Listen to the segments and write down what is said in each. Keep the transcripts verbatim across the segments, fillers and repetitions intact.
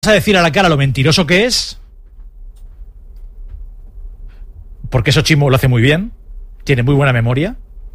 a decir a la cara lo mentiroso que es, porque eso Chimo lo hace muy bien, tiene muy buena memoria.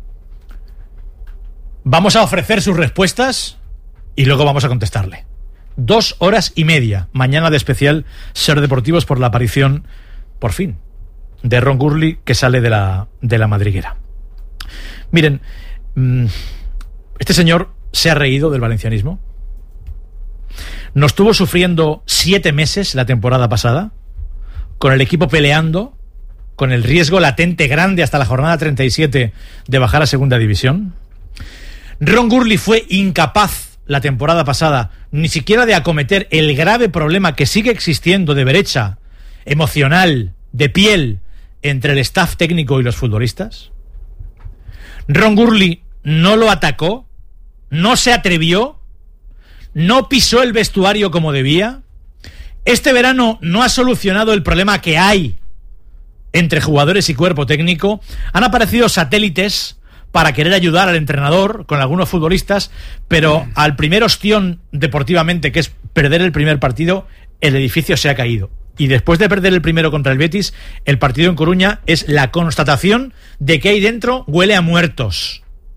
Vamos a ofrecer sus respuestas y luego vamos a contestarle. Dos horas y media, mañana de especial Ser Deportivos, por la aparición, por fin, de Ron Gurley, que sale de la, de la madriguera. Miren, este señor se ha reído del valencianismo. Nos estuvo sufriendo siete meses la temporada pasada, con el equipo peleando, con el riesgo latente grande hasta la jornada treinta y siete de bajar a segunda división. Ron Gurley fue incapaz la temporada pasada ni siquiera de acometer el grave problema que sigue existiendo de brecha emocional, de piel, entre el staff técnico y los futbolistas. Ron Gurley no lo atacó, no se atrevió, no pisó el vestuario como debía. Este verano no ha solucionado el problema que hay entre jugadores y cuerpo técnico. Han aparecido satélites para querer ayudar al entrenador con algunos futbolistas, pero al primer ostión deportivamente, que es perder el primer partido, el edificio se ha caído. Y después de perder el primero contra el Betis, el partido en Coruña es la constatación de que ahí dentro huele a muertos.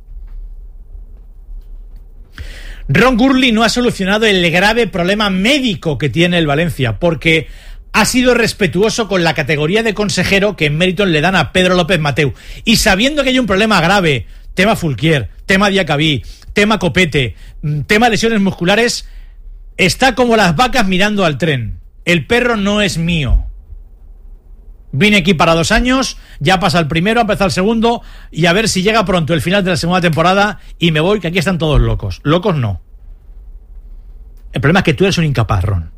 Ron Gurley no ha solucionado el grave problema médico que tiene el Valencia, porque ha sido respetuoso con la categoría de consejero que en Meriton le dan a Pedro López Mateu. Y sabiendo que hay un problema grave, tema Fulquier, tema Diacabí, tema Copete, tema lesiones musculares, está como las vacas mirando al tren. El perro no es mío. Vine aquí para dos años, ya pasa el primero, ha empezado el segundo, y a ver si llega pronto el final de la segunda temporada y me voy, que aquí están todos locos. Locos no. El problema es que tú eres un incapaz, Ron.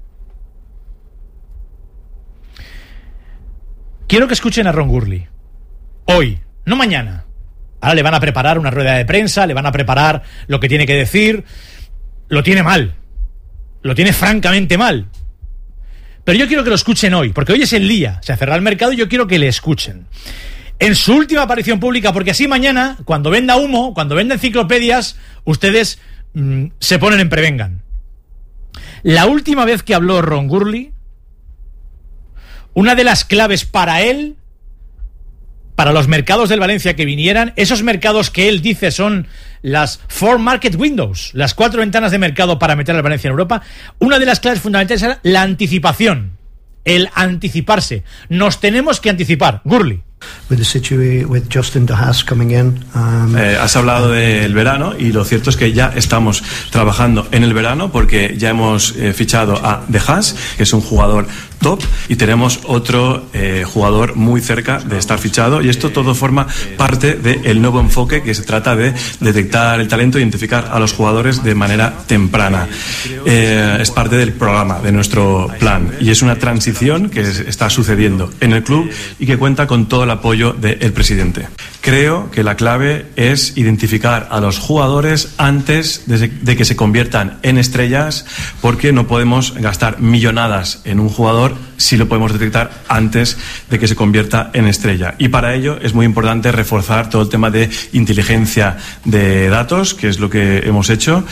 Quiero que escuchen a Ron Gurley. Hoy, no mañana. Ahora le van a preparar una rueda de prensa, le van a preparar lo que tiene que decir. Lo tiene mal. Lo tiene francamente mal. Pero yo quiero que lo escuchen hoy, porque hoy es el día. Se cerrará el mercado y yo quiero que le escuchen. En su última aparición pública, porque así mañana, cuando venda humo, cuando venda enciclopedias, ustedes mmm, se ponen en prevengan. La última vez que habló Ron Gurley, una de las claves para él, para los mercados del Valencia que vinieran, esos mercados que él dice son las four market windows, las cuatro ventanas de mercado para meter al Valencia en Europa, una de las claves fundamentales era la anticipación, el anticiparse. Nos tenemos que anticipar. Gurley. With the situa- with Justin De Haas coming in, um... eh, has hablado del verano y lo cierto es que ya estamos trabajando en el verano porque ya hemos eh, fichado a De Haas, que es un jugador top, y tenemos otro eh, jugador muy cerca de estar fichado, y esto todo forma parte del nuevo enfoque que se trata de detectar el talento e identificar a los jugadores de manera temprana. Eh, es parte del programa, de nuestro plan, y es una transición que está sucediendo en el club y que cuenta con todo el apoyo del presidente. Creo que la clave es identificar a los jugadores antes de, de que se conviertan en estrellas, porque no podemos gastar millonadas en un jugador si lo podemos detectar antes de que se convierta en estrella. Y para ello es muy importante reforzar todo el tema de inteligencia de datos, que es lo que hemos hecho.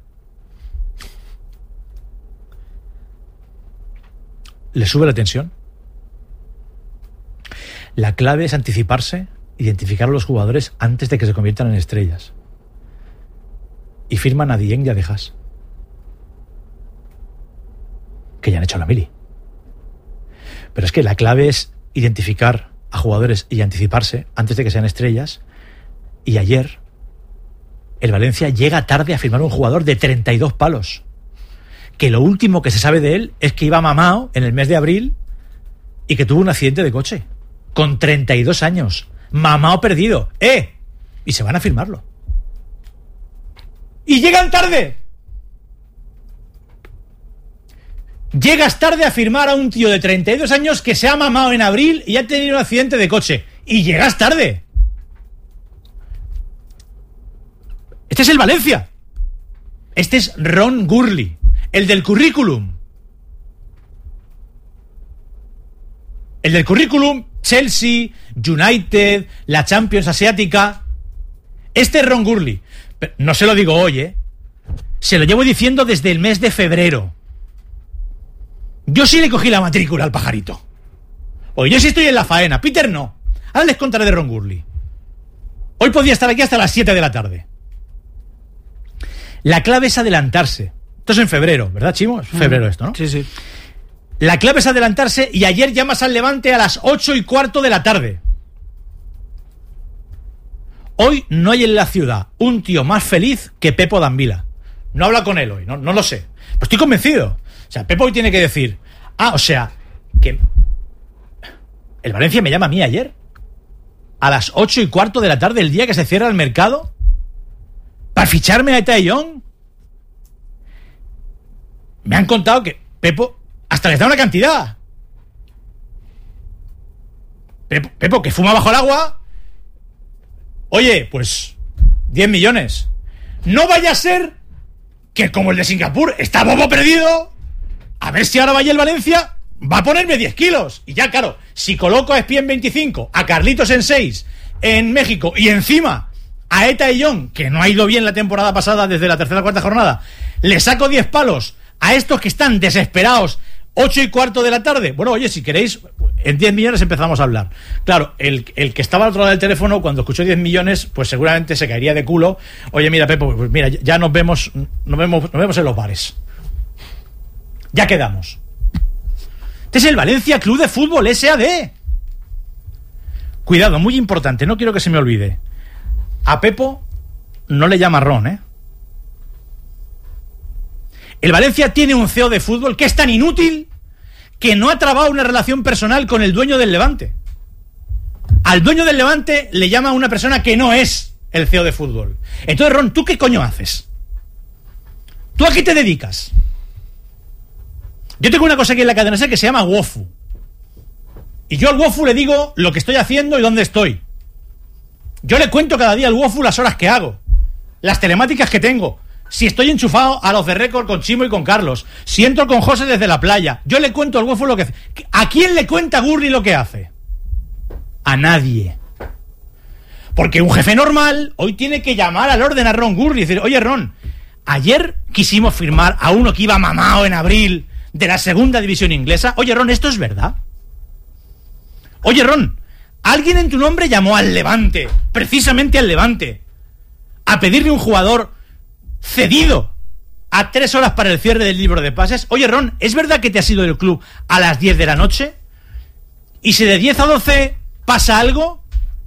¿Le sube la tensión? La clave es anticiparse, identificar a los jugadores antes de que se conviertan en estrellas. Y firman a Dieng y a De Haas, que ya han hecho la mili. Pero es que la clave es identificar a jugadores y anticiparse antes de que sean estrellas. Y ayer el Valencia llega tarde a firmar un jugador de treinta y dos palos, que lo último que se sabe de él es que iba mamao en el mes de abril y que tuvo un accidente de coche con treinta y dos años, mamao perdido, ¡eh! Y se van a firmarlo. ¡Y llegan tarde! Llegas tarde a firmar a un tío de treinta y dos años que se ha mamado en abril y ha tenido un accidente de coche. ¡Y llegas tarde! Este es el Valencia. Este es Ron Gurley, el del currículum. El del currículum, Chelsea, United, la Champions Asiática. Este es Ron Gurley. No se lo digo hoy, ¿eh? Se lo llevo diciendo desde el mes de febrero. Yo sí le cogí la matrícula al pajarito. Hoy yo sí estoy en la faena, Peter no. Ahora les contaré de Ron Gurley. Hoy podía estar aquí hasta las siete de la tarde. La clave es adelantarse. Esto es en febrero, ¿verdad, Chimo? Es febrero esto, ¿no? Sí, sí. La clave es adelantarse y ayer llamas al Levante a las ocho y cuarto de la tarde. Hoy no hay en la ciudad un tío más feliz que Pepo Dambila. No habla con él hoy, no, no lo sé. Pero estoy convencido. O sea, Pepo hoy tiene que decir, ah, o sea, que el Valencia me llama a mí ayer a las ocho y cuarto de la tarde, el día que se cierra el mercado, para ficharme a Eta Young. Me han contado que Pepo hasta les da una cantidad. Pepo, Pepo que fuma bajo el agua. Oye, pues diez millones. No vaya a ser que como el de Singapur está bobo perdido, a ver si ahora vaya el Valencia, va a ponerme diez kilos. Y ya, claro, si coloco a Espía en veinticinco, a Carlitos en seis, en México, y encima a Eta Young, que no ha ido bien la temporada pasada desde la tercera o cuarta jornada, le saco diez palos a estos que están desesperados, ocho y cuarto de la tarde. Bueno, oye, si queréis, en diez millones empezamos a hablar. Claro, el, el que estaba al otro lado del teléfono, cuando escuchó diez millones, pues seguramente se caería de culo. Oye, mira, Pepo, pues mira, ya nos vemos, nos vemos, nos vemos en los bares. Ya quedamos. Este es el Valencia Club de Fútbol S A D. Cuidado, muy importante, no quiero que se me olvide. A Pepo no le llama Ron, ¿eh? El Valencia tiene un C E O de fútbol que es tan inútil que no ha trabado una relación personal con el dueño del Levante. Al dueño del Levante le llama una persona que no es el C E O de fútbol. Entonces, Ron, ¿tú qué coño haces? ¿Tú a qué te dedicas? Yo tengo una cosa aquí en la cadena SER que se llama Wofu. Y yo al Wofu le digo lo que estoy haciendo y dónde estoy. Yo le cuento cada día al Wofu las horas que hago, las telemáticas que tengo, si estoy enchufado a los de récord con Chimo y con Carlos, si entro con José desde la playa. Yo le cuento al Wofu lo que hace. ¿A quién le cuenta Gurley lo que hace? A nadie. Porque un jefe normal hoy tiene que llamar al orden a Ron Gurley y decir, oye, Ron, ayer quisimos firmar a uno que iba mamado en abril de la segunda división inglesa. Oye, Ron, ¿esto es verdad? Oye, Ron, alguien en tu nombre llamó al Levante, precisamente al Levante, a pedirle un jugador cedido a tres horas para el cierre del libro de pases. Oye, Ron, ¿es verdad que te has ido del club a las diez de la noche? Y si de diez a doce pasa algo...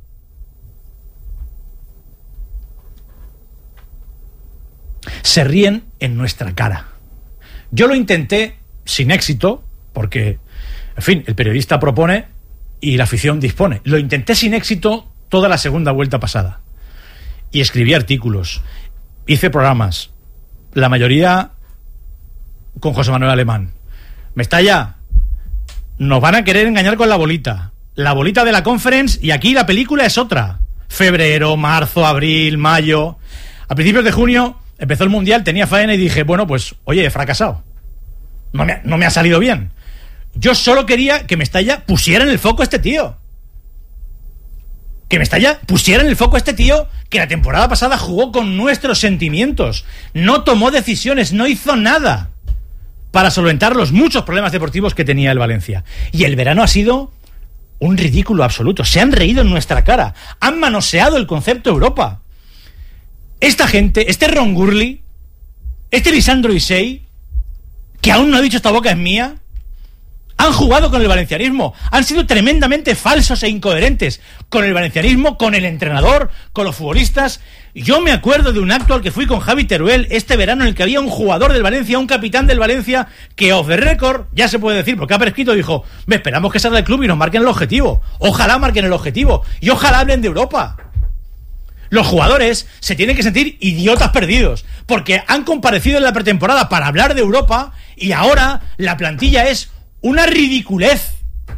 Se ríen en nuestra cara. Yo lo intenté sin éxito, porque, en fin, el periodista propone y la afición dispone. Lo intenté sin éxito toda la segunda vuelta pasada. Y escribí artículos, hice programas, la mayoría con José Manuel Alemán. Mestalla, nos van a querer engañar con la bolita. La bolita de la Conference, y aquí la película es otra. Febrero, marzo, abril, mayo. A principios de junio empezó el Mundial, tenía faena y dije, bueno, pues, oye, he fracasado. No me, no me ha salido bien. Yo solo quería que Mestalla pusiera en el foco a este tío. Que Mestalla pusiera en el foco a este tío que la temporada pasada jugó con nuestros sentimientos. No tomó decisiones, no hizo nada para solventar los muchos problemas deportivos que tenía el Valencia. Y el verano ha sido un ridículo absoluto. Se han reído en nuestra cara. Han manoseado el concepto Europa. Esta gente, este Ron Gurley, este Lisandro Isei, que aún no ha dicho esta boca es mía, han jugado con el valencianismo, han sido tremendamente falsos e incoherentes con el valencianismo, con el entrenador, con los futbolistas. Yo me acuerdo de un acto al que fui con Javi Teruel este verano en el que había un jugador del Valencia, un capitán del Valencia, que off the record, ya se puede decir, porque ha prescrito, dijo, me esperamos que salga del club y nos marquen el objetivo. Ojalá marquen el objetivo y ojalá hablen de Europa. Los jugadores se tienen que sentir idiotas perdidos, porque han comparecido en la pretemporada para hablar de Europa y ahora la plantilla es una ridiculez.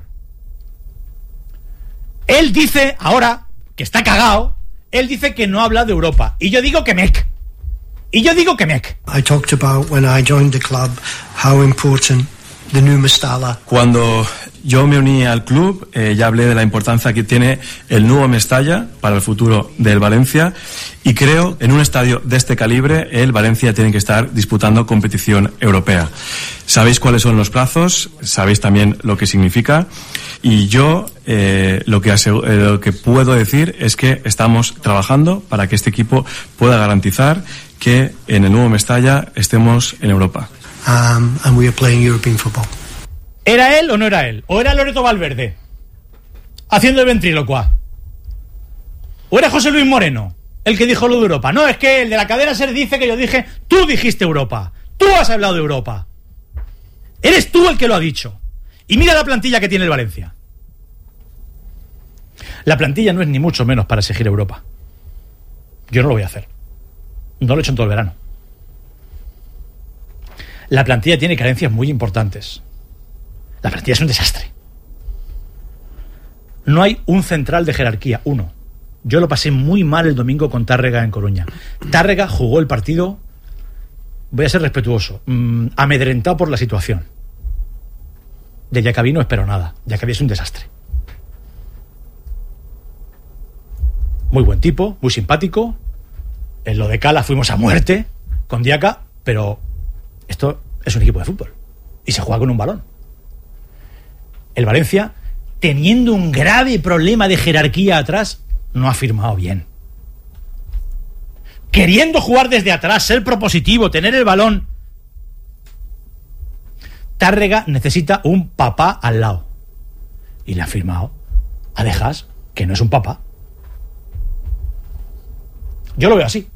Él dice, ahora, que está cagado, él dice que no habla de Europa. Y yo digo que mec. Y yo digo que mec. I talked about when I joined the club how important the new Mestalla. Cuando Yo me uní al club, eh, ya hablé de la importancia que tiene el nuevo Mestalla para el futuro del Valencia y creo en un estadio de este calibre el Valencia tiene que estar disputando competición europea. Sabéis cuáles son los plazos, sabéis también lo que significa y yo eh, lo, que asegu- eh, lo que puedo decir es que estamos trabajando para que este equipo pueda garantizar que en el nuevo Mestalla estemos en Europa. Um, and we are playing European football. ¿Era él o no era él? ¿O era Loreto Valverde haciendo el ventrílocua? ¿O era José Luis Moreno el que dijo lo de Europa? No, es que el de la cadena SER dice que yo dije, tú dijiste Europa, tú has hablado de Europa, eres tú el que lo ha dicho. Y mira la plantilla que tiene el Valencia. La plantilla no es ni mucho menos para exigir Europa. Yo no lo voy a hacer, no lo he hecho en todo el verano. La plantilla tiene carencias muy importantes. La plantilla es un desastre. No hay un central de jerarquía, uno. Yo lo pasé muy mal el domingo con Tárrega en Coruña. Tárrega jugó el partido, voy a ser respetuoso, mmm, amedrentado por la situación. De Yacabí no espero nada. Yacabí es un desastre. Muy buen tipo, muy simpático. En lo de Cala fuimos a muerte con Diaca, pero esto es un equipo de fútbol y se juega con un balón. El Valencia, teniendo un grave problema de jerarquía atrás, no ha firmado bien. Queriendo jugar desde atrás, ser propositivo, tener el balón, Tárrega necesita un papá al lado. Y le ha firmado a De Haas, que no es un papá. Yo lo veo así.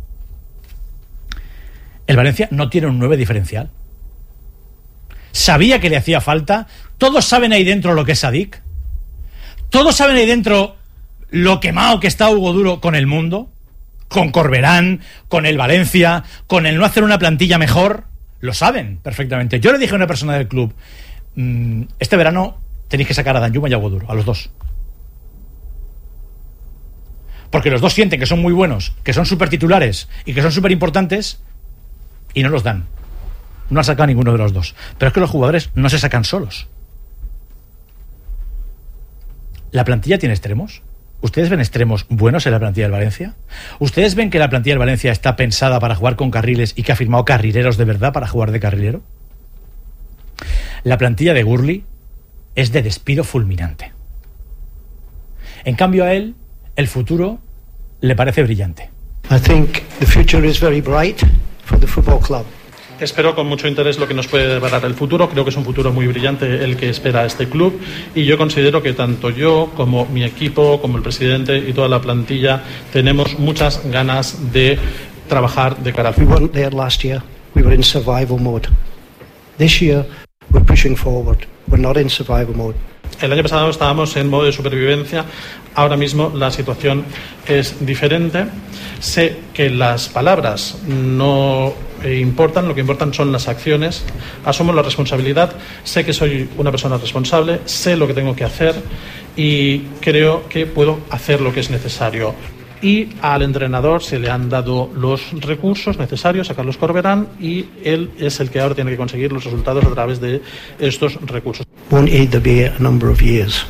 El Valencia no tiene un nueve diferencial. Sabía que le hacía falta. Todos saben ahí dentro lo que es Sadik. Todos saben ahí dentro lo quemado que está Hugo Duro con el mundo, con Corberán, con el Valencia, con el no hacer una plantilla mejor. Lo saben perfectamente. Yo le dije a una persona del club, mmm, este verano tenéis que sacar a Danjuma y a Hugo Duro, a los dos. Porque los dos sienten que son muy buenos, que son súper titulares y que son súper importantes y no los dan. No han sacado a ninguno de los dos. Pero es que los jugadores no se sacan solos. ¿La plantilla tiene extremos? ¿Ustedes ven extremos buenos en la plantilla del Valencia? ¿Ustedes ven que la plantilla del Valencia está pensada para jugar con carriles y que ha firmado carrileros de verdad para jugar de carrilero? La plantilla de Gurley es de despido fulminante. En cambio a él, el futuro le parece brillante. I think the future is very bright for the football club. Espero con mucho interés lo que nos puede deparar el futuro. Creo que es un futuro muy brillante el que espera este club y yo considero que tanto yo como mi equipo, como el presidente y toda la plantilla tenemos muchas ganas de trabajar de cara al We futuro. weren't there last year. We were in survival mode. This year we're pushing forward. We're not in survival mode. El año pasado estábamos en modo de supervivencia, ahora mismo la situación es diferente. Sé que las palabras no importan, lo que importan son las acciones. Asumo la responsabilidad, sé que soy una persona responsable, sé lo que tengo que hacer y creo que puedo hacer lo que es necesario. Y al entrenador se le han dado los recursos necesarios a Carlos Corberán y él es el que ahora tiene que conseguir los resultados a través de estos recursos. Won't either be a number of years.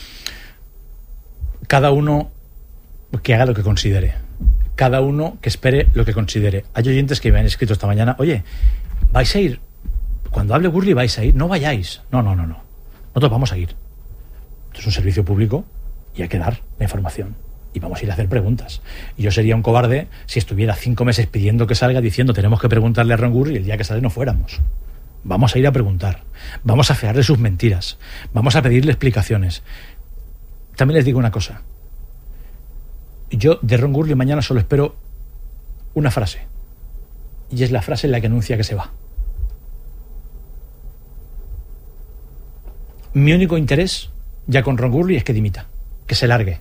Cada uno que haga lo que considere. Cada uno que espere lo que considere. Hay oyentes que me han escrito esta mañana, oye, ¿vais a ir? Cuando hable Gurley vais a ir. No vayáis. No, no, no, no. Nosotros vamos a ir. Esto es un servicio público y hay que dar la información. Y vamos a ir a hacer preguntas. Y yo sería un cobarde si estuviera cinco meses pidiendo que salga diciendo tenemos que preguntarle a Ron Gurley y el día que sale no fuéramos. Vamos a ir a preguntar. Vamos a fearle sus mentiras. Vamos a pedirle explicaciones. También les digo una cosa. Yo de Ron Gurley mañana solo espero una frase. Y es la frase en la que anuncia que se va. Mi único interés ya con Ron Gurley es que dimita. Que se largue.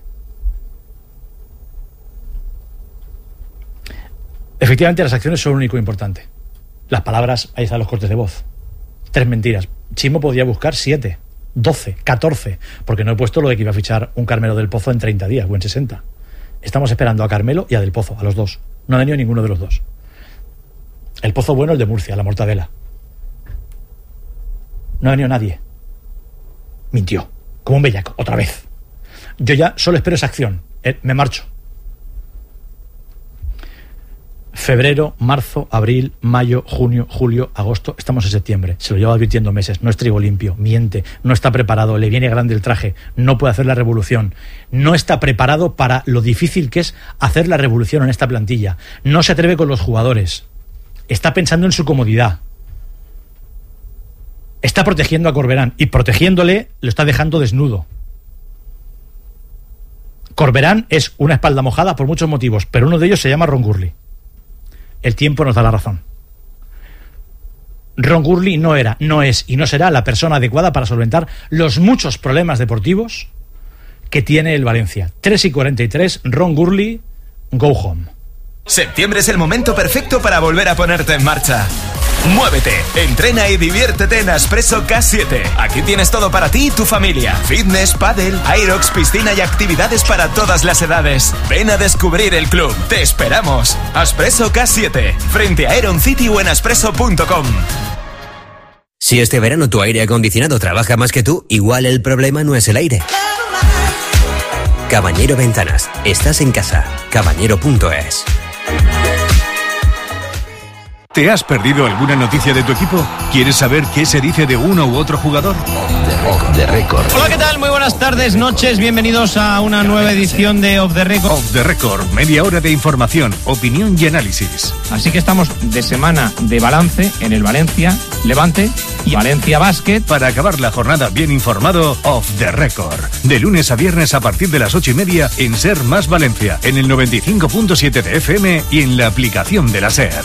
Efectivamente, las acciones son lo único importante. Las palabras, ahí están los cortes de voz. Tres mentiras. Chimo podía buscar siete, doce, catorce, porque no he puesto lo de que iba a fichar un Carmelo del Pozo en treinta días o en sesenta. Estamos esperando a Carmelo y a Del Pozo, a los dos. No ha venido ninguno de los dos. El Pozo bueno, el de Murcia, la Mortadela. No ha venido nadie. Mintió, como un bellaco, otra vez. Yo ya solo espero esa acción. Eh, me marcho. Febrero, marzo, abril, mayo, junio, julio, agosto, estamos en septiembre. Se lo llevo advirtiendo meses. No es trigo limpio, miente, no está preparado, le viene grande el traje, no puede hacer la revolución. No está preparado para lo difícil que es hacer la revolución en esta plantilla. No se atreve con los jugadores. Está pensando en su comodidad. Está protegiendo a Corberán y protegiéndole lo está dejando desnudo. Corberán es una espalda mojada por muchos motivos, pero uno de ellos se llama Ron Gurley. El tiempo nos da la razón. Ron Gurley no era, no es y no será la persona adecuada para solventar los muchos problemas deportivos que tiene el Valencia. tres y cuarenta y tres, Ron Gurley, go home. Septiembre es el momento perfecto para volver a ponerte en marcha. Muévete, entrena y diviértete en Aspresso K siete. Aquí tienes todo para ti y tu familia. Fitness, pádel, aerox, piscina y actividades para todas las edades. Ven a descubrir el club. Te esperamos. Aspresso K siete, frente a Aeron City o en aspresso punto com. Si este verano tu aire acondicionado trabaja más que tú, igual el problema no es el aire. Cabañero Ventanas. Estás en casa. cabañero punto es. ¿Te has perdido alguna noticia de tu equipo? ¿Quieres saber qué se dice de uno u otro jugador? Off the Record. Hola, ¿qué tal? Muy buenas tardes, noches. Bienvenidos a una nueva edición de Off the Record. Off the Record, media hora de información, opinión y análisis. Así que estamos de semana de balance en el Valencia, Levante y Valencia Basket. Para acabar la jornada bien informado, Off the Record. De lunes a viernes a partir de las ocho y media en Ser Más Valencia, en el noventa y cinco punto siete de F M y en la aplicación de la Ser.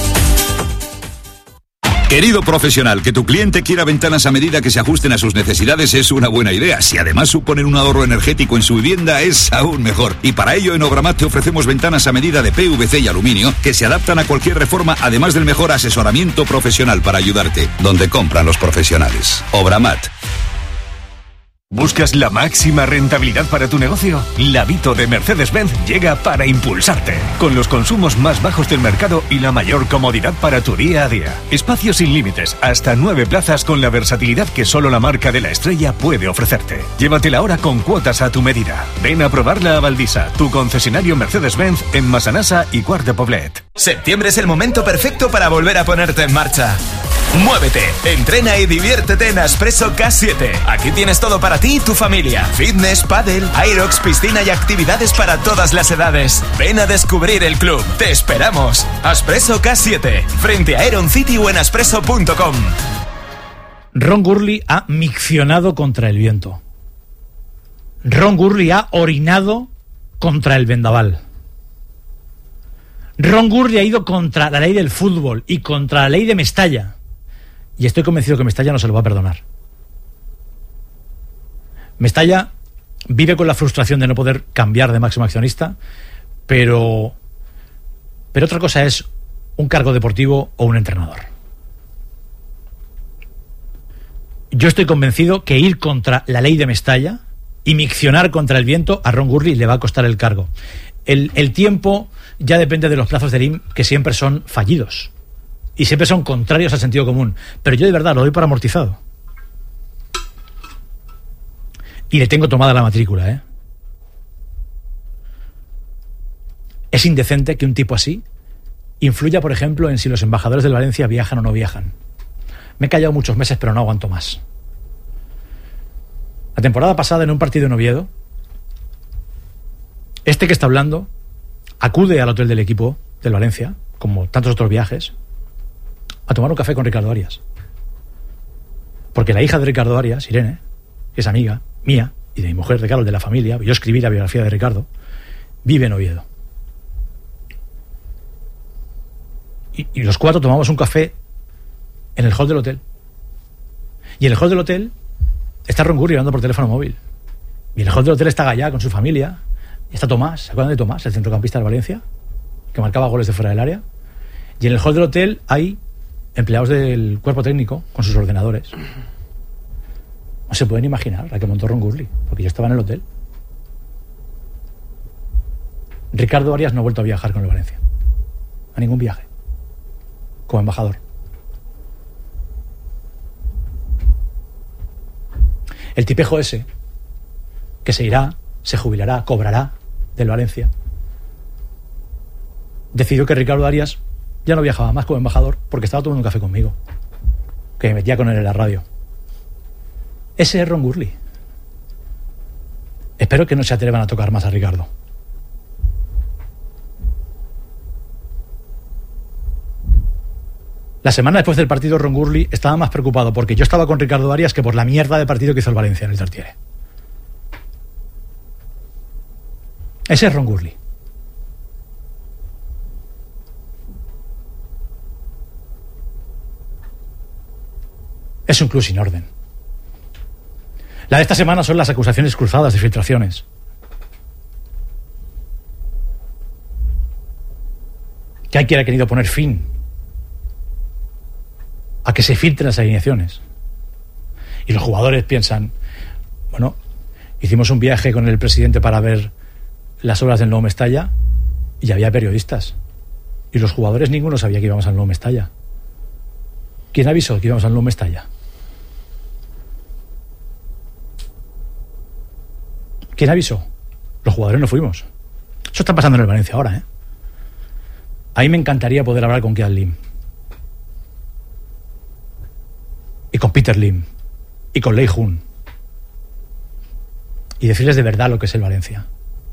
Querido profesional, que tu cliente quiera ventanas a medida que se ajusten a sus necesidades es una buena idea. Si además suponen un ahorro energético en su vivienda, es aún mejor. Y para ello en Obramat te ofrecemos ventanas a medida de P V C y aluminio que se adaptan a cualquier reforma, además del mejor asesoramiento profesional para ayudarte. Donde compran los profesionales. Obramat. ¿Buscas la máxima rentabilidad para tu negocio? La Vito de Mercedes-Benz llega para impulsarte. Con los consumos más bajos del mercado y la mayor comodidad para tu día a día. Espacios sin límites, hasta nueve plazas con la versatilidad que solo la marca de la estrella puede ofrecerte. Llévatela ahora con cuotas a tu medida. Ven a probarla a Valdisa, tu concesionario Mercedes-Benz en Massanassa y Quart de Poblet. Septiembre es el momento perfecto para volver a ponerte en marcha. Muévete, entrena y diviértete en Aspresso K siete. Aquí tienes todo para ti y tu familia. Fitness, pádel, aerox, piscina y actividades para todas las edades. Ven a descubrir el club. Te esperamos. Aspresso K siete, frente a Aeron City o en aspresso punto com. Ron Gurley ha miccionado contra el viento. Ron Gurley ha orinado contra el vendaval. Ron Gurley ha ido contra la ley del fútbol y contra la ley de Mestalla. Y estoy convencido que Mestalla no se lo va a perdonar. Mestalla vive con la frustración de no poder cambiar de máximo accionista, pero, pero otra cosa es un cargo deportivo o un entrenador. Yo estoy convencido que ir contra la ley de Mestalla y miccionar contra el viento a Ron Gurley le va a costar el cargo. El, el tiempo ya depende de los plazos del I M, que siempre son fallidos y siempre son contrarios al sentido común, pero yo de verdad lo doy por amortizado y le tengo tomada la matrícula, ¿eh? Es indecente que un tipo así influya, por ejemplo, en si los embajadores del Valencia viajan o no viajan. Me he callado muchos meses, pero no aguanto más. La temporada pasada, en un partido en Oviedo, este que está hablando acude al hotel del equipo del Valencia, como tantos otros viajes, a tomar un café con Ricardo Arias. Porque la hija de Ricardo Arias, Irene, que es amiga mía y de mi mujer, de Carol, de la familia, yo escribí la biografía de Ricardo, vive en Oviedo. Y, y los cuatro tomamos un café en el hall del hotel. Y en el hall del hotel está Ron Gurley hablando por teléfono móvil. Y en el hall del hotel está Gallá con su familia. Y está Tomás, ¿se acuerdan de Tomás, el centrocampista del Valencia? Que marcaba goles de fuera del área. Y en el hall del hotel hay empleados del cuerpo técnico con sus ordenadores. No se pueden imaginar la que montó Ron Gurley, porque yo estaba en el hotel. Ricardo Arias no ha vuelto a viajar con el Valencia. A ningún viaje. Como embajador. El tipejo ese, que se irá, se jubilará, cobrará del Valencia, decidió que Ricardo Arias ya no viajaba más como embajador porque estaba tomando un café conmigo, que me metía con él en la radio. Ese es Ron Gurley. Espero que no se atrevan a tocar más a Ricardo. La semana después del partido, Ron Gurley estaba más preocupado porque yo estaba con Ricardo Arias que por la mierda de partido que hizo el Valencia en el Tartiere. Ese es Ron Gurley. Es un club sin orden. La de esta semana son las acusaciones cruzadas de filtraciones. Que hay quien ha querido poner fin a que se filtren las alineaciones. Y los jugadores piensan, bueno, hicimos un viaje con el presidente para ver las obras del nuevo Mestalla y había periodistas. Y los jugadores ninguno sabía que íbamos al nuevo Mestalla. ¿Quién avisó que íbamos al nuevo Mestalla? ¿Quién avisó? Los jugadores no fuimos. Eso está pasando en el Valencia ahora, ¿eh? Ahí me encantaría poder hablar con Kean Lim. Y con Peter Lim. Y con Lei Jun. Y decirles de verdad lo que es el Valencia.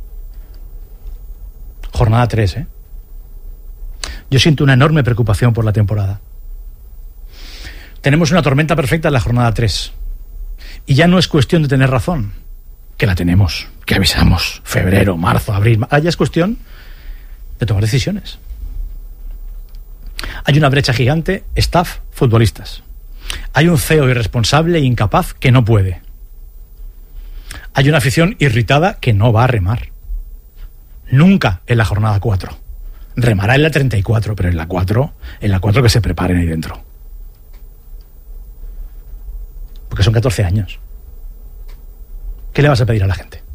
Jornada tres, ¿eh? Yo siento una enorme preocupación por la temporada. Tenemos una tormenta perfecta en la jornada tres. Y ya no es cuestión de tener razón, que la tenemos, que avisamos, febrero, marzo, abril. Ahora ya es cuestión de tomar decisiones. Hay una brecha gigante, staff, futbolistas. Hay un C E O irresponsable e incapaz que no puede. Hay una afición irritada que no va a remar. Nunca en la jornada cuatro. Remará en la treinta y cuatro, pero en la cuatro, en la cuatro que se preparen ahí dentro. Porque son catorce años. ¿Qué le vas a pedir a la gente?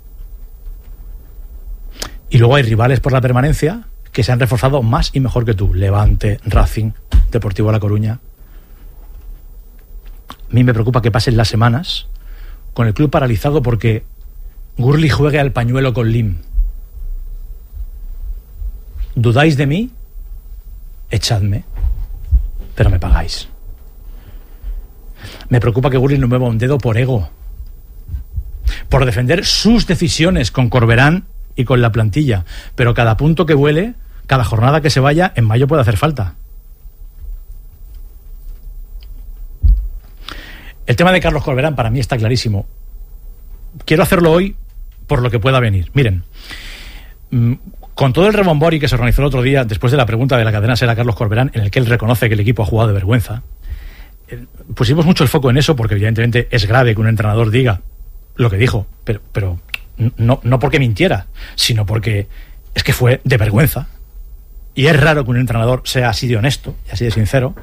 Y luego hay rivales por la permanencia que se han reforzado más y mejor que tú. Levante, Racing, Deportivo La Coruña. A mí me preocupa que pasen las semanas con el club paralizado porque Gurley juegue al pañuelo con Lim. ¿Dudáis de mí? Echadme, pero me pagáis. Me preocupa que Gurley no mueva un dedo por ego, por defender sus decisiones con Corberán y con la plantilla, pero cada punto que vuele, cada jornada que se vaya, en mayo puede hacer falta. El tema de Carlos Corberán para mí está clarísimo. Quiero hacerlo hoy por lo que pueda venir. Miren, con todo el rebombori que se organizó el otro día después de la pregunta de la cadena SER a Carlos Corberán, en el que él reconoce que el equipo ha jugado de vergüenza, pusimos mucho el foco en eso porque evidentemente es grave que un entrenador diga lo que dijo, pero, pero no, no porque mintiera, sino porque es que fue de vergüenza. Y es raro que un entrenador sea así de honesto y así de sincero.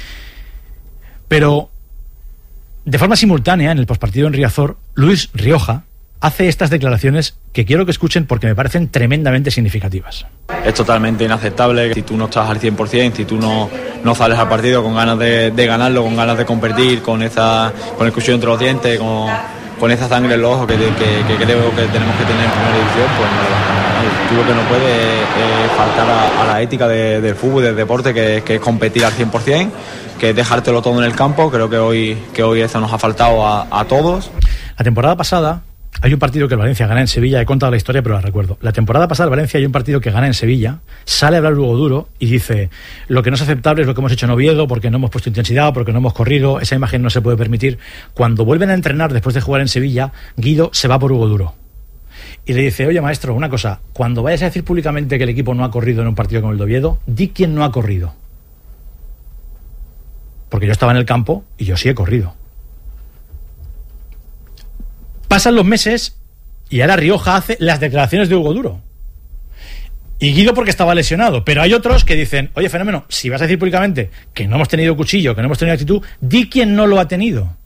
Pero de forma simultánea, en el postpartido en Riazor, Luis Rioja hace estas declaraciones que quiero que escuchen porque me parecen tremendamente significativas. Es totalmente inaceptable si tú no estás al cien por ciento, si tú no, no sales al partido con ganas de, de ganarlo, con ganas de competir, con esa con el cuchillo entre los dientes, con, con esa sangre en los ojos que, que, que creo que tenemos que tener en primera división, pues no lo vas a ganar. Tú lo que no puedes es faltar a, a la ética de, del fútbol y del deporte, que, que es competir al cien por ciento, que es dejártelo todo en el campo. Creo que hoy, que hoy eso nos ha faltado a, a todos. La temporada pasada hay un partido que el Valencia gana en Sevilla. He contado la historia, pero la recuerdo. La temporada pasada el Valencia hay un partido que gana en Sevilla. Sale a hablar Hugo Duro y dice: lo que no es aceptable es lo que hemos hecho en Oviedo, porque no hemos puesto intensidad, porque no hemos corrido. Esa imagen no se puede permitir. Cuando vuelven a entrenar después de jugar en Sevilla, Guido se va por Hugo Duro y le dice: oye, maestro, una cosa, cuando vayas a decir públicamente que el equipo no ha corrido en un partido como el de Oviedo, di quién no ha corrido, porque yo estaba en el campo y yo sí he corrido. Pasan los meses y ahora Rioja hace las declaraciones de Hugo Duro. Y Guido porque estaba lesionado. Pero hay otros que dicen: oye, fenómeno, si vas a decir públicamente que no hemos tenido cuchillo, que no hemos tenido actitud, di quién no lo ha tenido.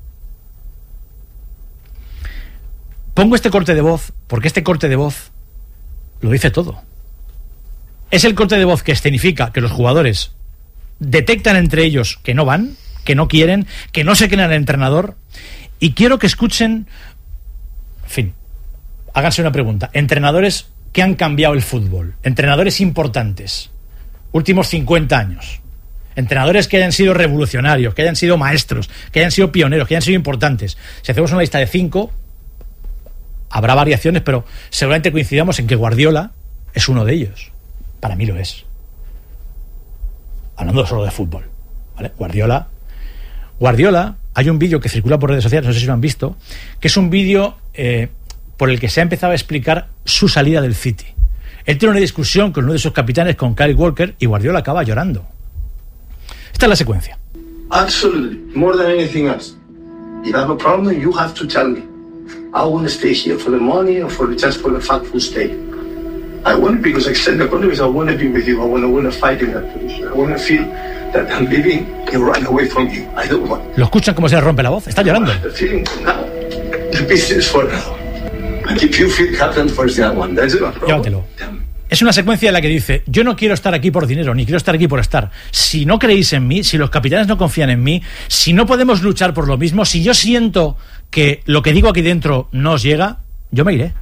Pongo este corte de voz porque este corte de voz lo dice todo. Es el corte de voz que escenifica que los jugadores detectan entre ellos que no van, que no quieren, que no se creen al entrenador, Y quiero que escuchen, en fin, háganse una pregunta. Entrenadores que han cambiado el fútbol, entrenadores importantes, últimos cincuenta años, entrenadores que hayan sido revolucionarios, que hayan sido maestros, que hayan sido pioneros, que hayan sido importantes. Si hacemos una lista de cinco, habrá variaciones, pero seguramente coincidamos en que Guardiola es uno de ellos. Para mí lo es. Hablando solo de fútbol, ¿vale? Guardiola. Guardiola, hay un vídeo que circula por redes sociales, no sé si lo han visto, que es un vídeo eh, por el que se ha empezado a explicar su salida del City. Él tiene una discusión con uno de sus capitanes, con Kyle Walker, y Guardiola acaba llorando. Esta es la secuencia. Absolutely, more than anything else. If I have a problem, you have to tell me. I want to stay here for the money or for the, just for the fact to stay. I want it because I said the problem is I want to be with you. I want to win a fight in that position. I want to feel that I'm living and run away from you. I don't want. ¿Lo escuchan cómo se le rompe la voz? Está llorando. The feeling now, the business for now. But if you feel captain for that one, that's a problem. Llévatelo. Es una secuencia en la que dice: yo no quiero estar aquí por dinero, ni quiero estar aquí por estar. Si no creéis en mí, si los capitanes no confían en mí, si no podemos luchar por lo mismo, si yo siento que lo que digo aquí dentro no os llega, yo me iré.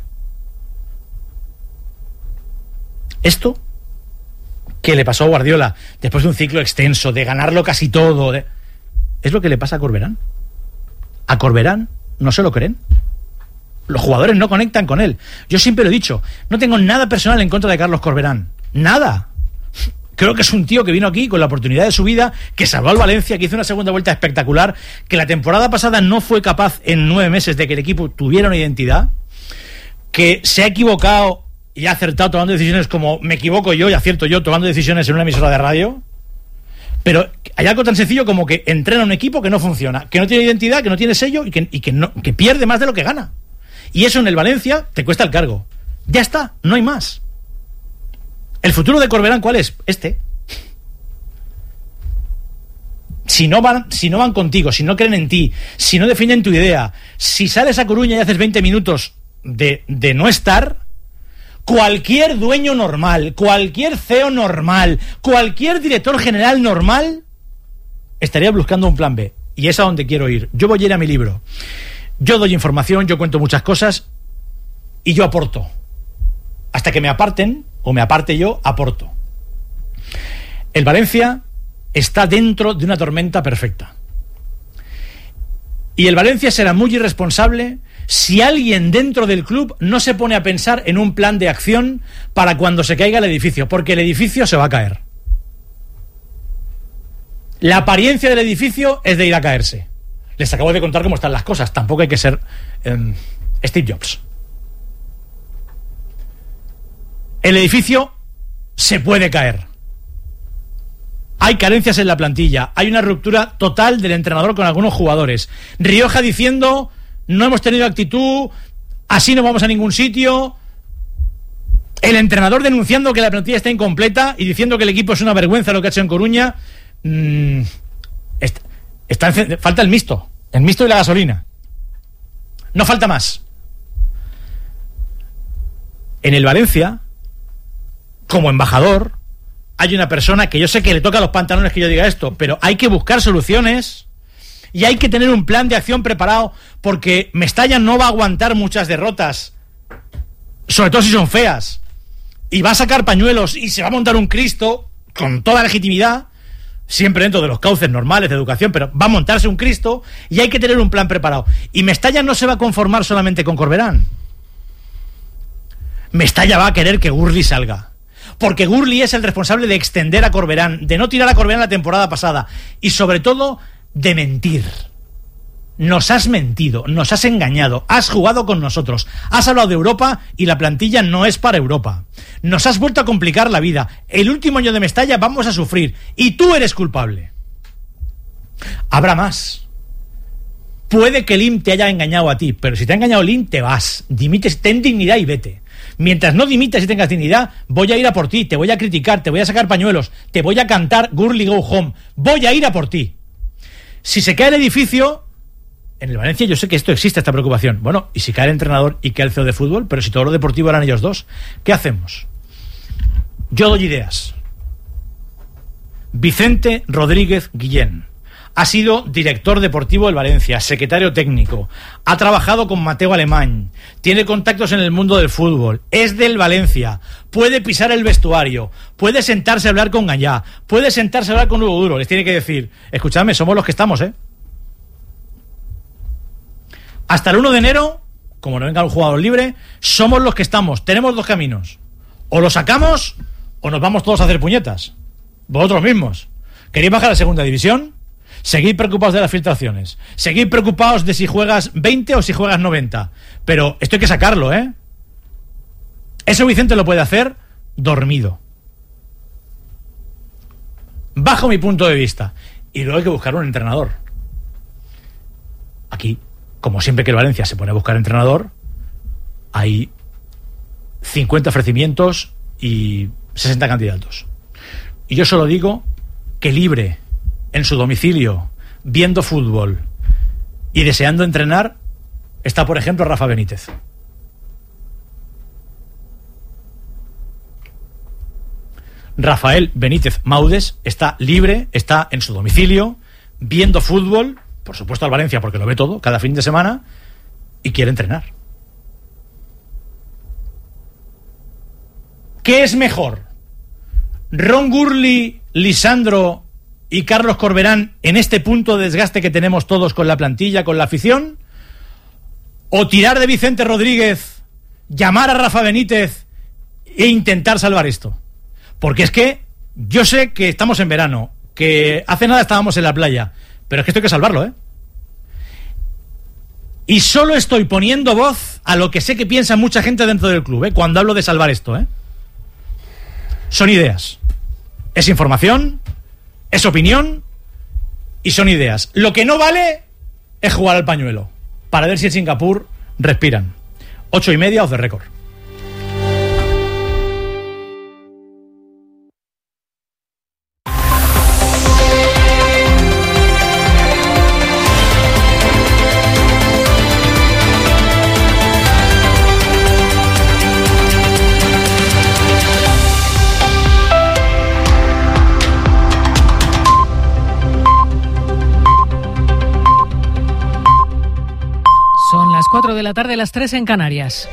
Esto que le pasó a Guardiola después de un ciclo extenso, de ganarlo casi todo, de... es lo que le pasa a Corberán. A Corberán no se lo creen. Los jugadores no conectan con él. Yo siempre lo he dicho, no tengo nada personal en contra de Carlos Corberán. Nada. Creo que es un tío que vino aquí con la oportunidad de su vida, que salvó al Valencia, que hizo una segunda vuelta espectacular, que la temporada pasada no fue capaz en nueve meses de que el equipo tuviera una identidad, que se ha equivocado y ha acertado tomando decisiones como me equivoco yo y acierto yo tomando decisiones en una emisora de radio. Pero hay algo tan sencillo como que entrena un equipo que no funciona, que no tiene identidad, que no tiene sello y que, y que, no, que pierde más de lo que gana. Y eso en el Valencia te cuesta el cargo. Ya está, no hay más. ¿El futuro de Corberán cuál es? Este. Si no van, si no van contigo, si no creen en ti, si no defienden tu idea, si sales a Coruña y haces veinte minutos de, de no estar, cualquier dueño normal, cualquier C E O normal, cualquier director general normal estaría buscando un plan B. Y es a donde quiero ir. Yo voy a ir a mi libro. Yo doy información, yo cuento muchas cosas y yo aporto. Hasta que me aparten, o me aparte yo, aporto. El Valencia está dentro de una tormenta perfecta. Y el Valencia será muy irresponsable si alguien dentro del club no se pone a pensar en un plan de acción para cuando se caiga el edificio, porque el edificio se va a caer. La apariencia del edificio es de ir a caerse. Les acabo de contar cómo están las cosas. Tampoco hay que ser eh, Steve Jobs. El edificio se puede caer. Hay carencias en la plantilla. Hay una ruptura total del entrenador con algunos jugadores. Rioja diciendo: no hemos tenido actitud, así no vamos a ningún sitio. El entrenador denunciando que la plantilla está incompleta y diciendo que el equipo es una vergüenza lo que ha hecho en Coruña. Mm, está, está en, falta el misto. El misto y la gasolina. No falta más. En el Valencia, como embajador, hay una persona que yo sé que le toca los pantalones que yo diga esto, pero hay que buscar soluciones y hay que tener un plan de acción preparado, porque Mestalla no va a aguantar muchas derrotas, sobre todo si son feas, y va a sacar pañuelos y se va a montar un Cristo con toda legitimidad, siempre dentro de los cauces normales de educación, pero va a montarse un Cristo y hay que tener un plan preparado. Y Mestalla no se va a conformar solamente con Corberán. Mestalla va a querer que Gurli salga, porque Gurli es el responsable de extender a Corberán, de no tirar a Corberán la temporada pasada y sobre todo de mentir. Nos has mentido, nos has engañado, has jugado con nosotros, has hablado de Europa y la plantilla no es para Europa. Nos has vuelto a complicar la vida. El último año de Mestalla vamos a sufrir y tú eres culpable. Habrá más. Puede que Lim te haya engañado a ti, pero si te ha engañado Lim, te vas. Dimites, ten dignidad y vete. Mientras no dimitas y tengas dignidad, voy a ir a por ti, te voy a criticar, te voy a sacar pañuelos, te voy a cantar Gurli Go Home. Voy a ir a por ti. Si se cae el edificio, en el Valencia yo sé que esto existe, esta preocupación. Bueno, y si cae el entrenador y cae el C E O de fútbol, pero si todo lo deportivo eran ellos dos, ¿qué hacemos? Yo doy ideas. Vicente Rodríguez Guillén, ha sido director deportivo del Valencia, secretario técnico, ha trabajado con Mateo Alemán, tiene contactos en el mundo del fútbol, es del Valencia, puede pisar el vestuario, puede sentarse a hablar con Gallá, puede sentarse a hablar con Hugo Duro, les tiene que decir, escuchadme, somos los que estamos, ¿eh? Hasta el uno de enero, como no venga un jugador libre, somos los que estamos, tenemos dos caminos, o lo sacamos o nos vamos todos a hacer puñetas, vosotros mismos. ¿Queréis bajar a la segunda división? Seguid preocupados de las filtraciones. Seguid preocupados de si juegas veinte o si juegas noventa. Pero esto hay que sacarlo, ¿eh? Eso Vicente lo puede hacer dormido. Bajo mi punto de vista. Y luego hay que buscar un entrenador. Aquí, como siempre que el Valencia se pone a buscar entrenador, hay cincuenta ofrecimientos y sesenta candidatos. Y yo solo digo que libre, en su domicilio, viendo fútbol y deseando entrenar, está, por ejemplo, Rafa Benítez. Rafael Benítez Maudes está libre, está en su domicilio, viendo fútbol, por supuesto al Valencia, porque lo ve todo, cada fin de semana, y quiere entrenar. ¿Qué es mejor? ¿Ron Gurley, Lisandro y Carlos Corberán en este punto de desgaste que tenemos todos con la plantilla, con la afición? ¿O tirar de Vicente Rodríguez, llamar a Rafa Benítez e intentar salvar esto? Porque es que yo sé que estamos en verano, que hace nada estábamos en la playa, pero es que esto hay que salvarlo, ¿eh? Y solo estoy poniendo voz a lo que sé que piensa mucha gente dentro del club, ¿eh? Cuando hablo de salvar esto, ¿eh? Son ideas. Es información, es opinión y son ideas. Lo que no vale es jugar al pañuelo para ver si en Singapur respiran. Ocho y media, off the record. cuatro de la tarde, las tres en Canarias.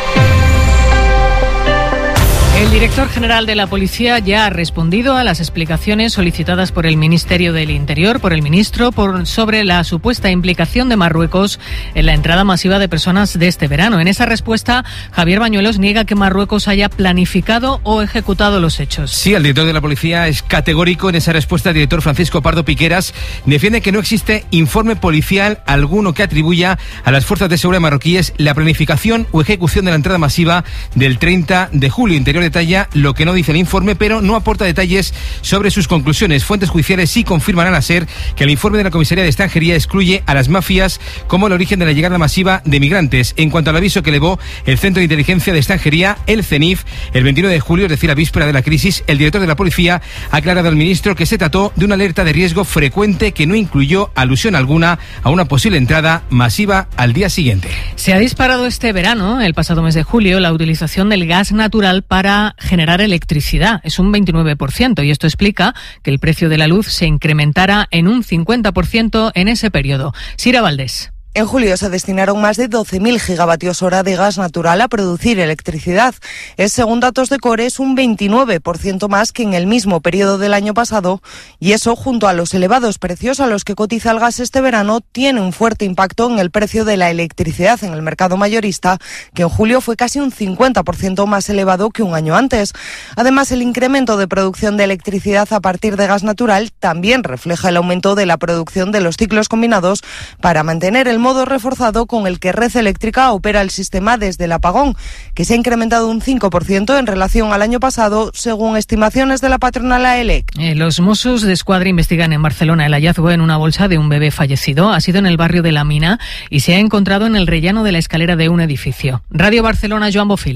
El director general de la Policía ya ha respondido a las explicaciones solicitadas por el Ministerio del Interior, por el ministro, por, sobre la supuesta implicación de Marruecos en la entrada masiva de personas de este verano. En esa respuesta, Javier Bañuelos niega que Marruecos haya planificado o ejecutado los hechos. Sí, el director de la Policía es categórico en esa respuesta. El director Francisco Pardo Piqueras defiende que no existe informe policial alguno que atribuya a las fuerzas de seguridad marroquíes la planificación o ejecución de la entrada masiva del treinta de julio. Interior detalla lo que no dice el informe, pero no aporta detalles sobre sus conclusiones. Fuentes judiciales sí confirmarán a SER que el informe de la Comisaría de Extranjería excluye a las mafias como el origen de la llegada masiva de migrantes. En cuanto al aviso que elevó el Centro de Inteligencia de Extranjería, el CENIF, el veintinueve de julio, es decir, a víspera de la crisis, el director de la Policía ha aclarado al ministro que se trató de una alerta de riesgo frecuente que no incluyó alusión alguna a una posible entrada masiva al día siguiente. Se ha disparado este verano, el pasado mes de julio, la utilización del gas natural para generar electricidad. Es un veintinueve por ciento y esto explica que el precio de la luz se incrementara en un cincuenta por ciento en ese periodo. Sira Valdés. En julio se destinaron más de doce mil gigavatios hora de gas natural a producir electricidad. Es, según datos de Cores, un veintinueve por ciento más que en el mismo periodo del año pasado, y eso, junto a los elevados precios a los que cotiza el gas este verano, tiene un fuerte impacto en el precio de la electricidad en el mercado mayorista, que en julio fue casi un cincuenta por ciento más elevado que un año antes. Además, el incremento de producción de electricidad a partir de gas natural también refleja el aumento de la producción de los ciclos combinados para mantener el modo reforzado con el que Red Eléctrica opera el sistema desde el apagón, que se ha incrementado un cinco por ciento en relación al año pasado, según estimaciones de la patronal AELEC. Eh, los Mossos de Escuadra investigan en Barcelona el hallazgo en una bolsa de un bebé fallecido. Ha sido en el barrio de La Mina y se ha encontrado en el rellano de la escalera de un edificio. Radio Barcelona, Joan Bofil.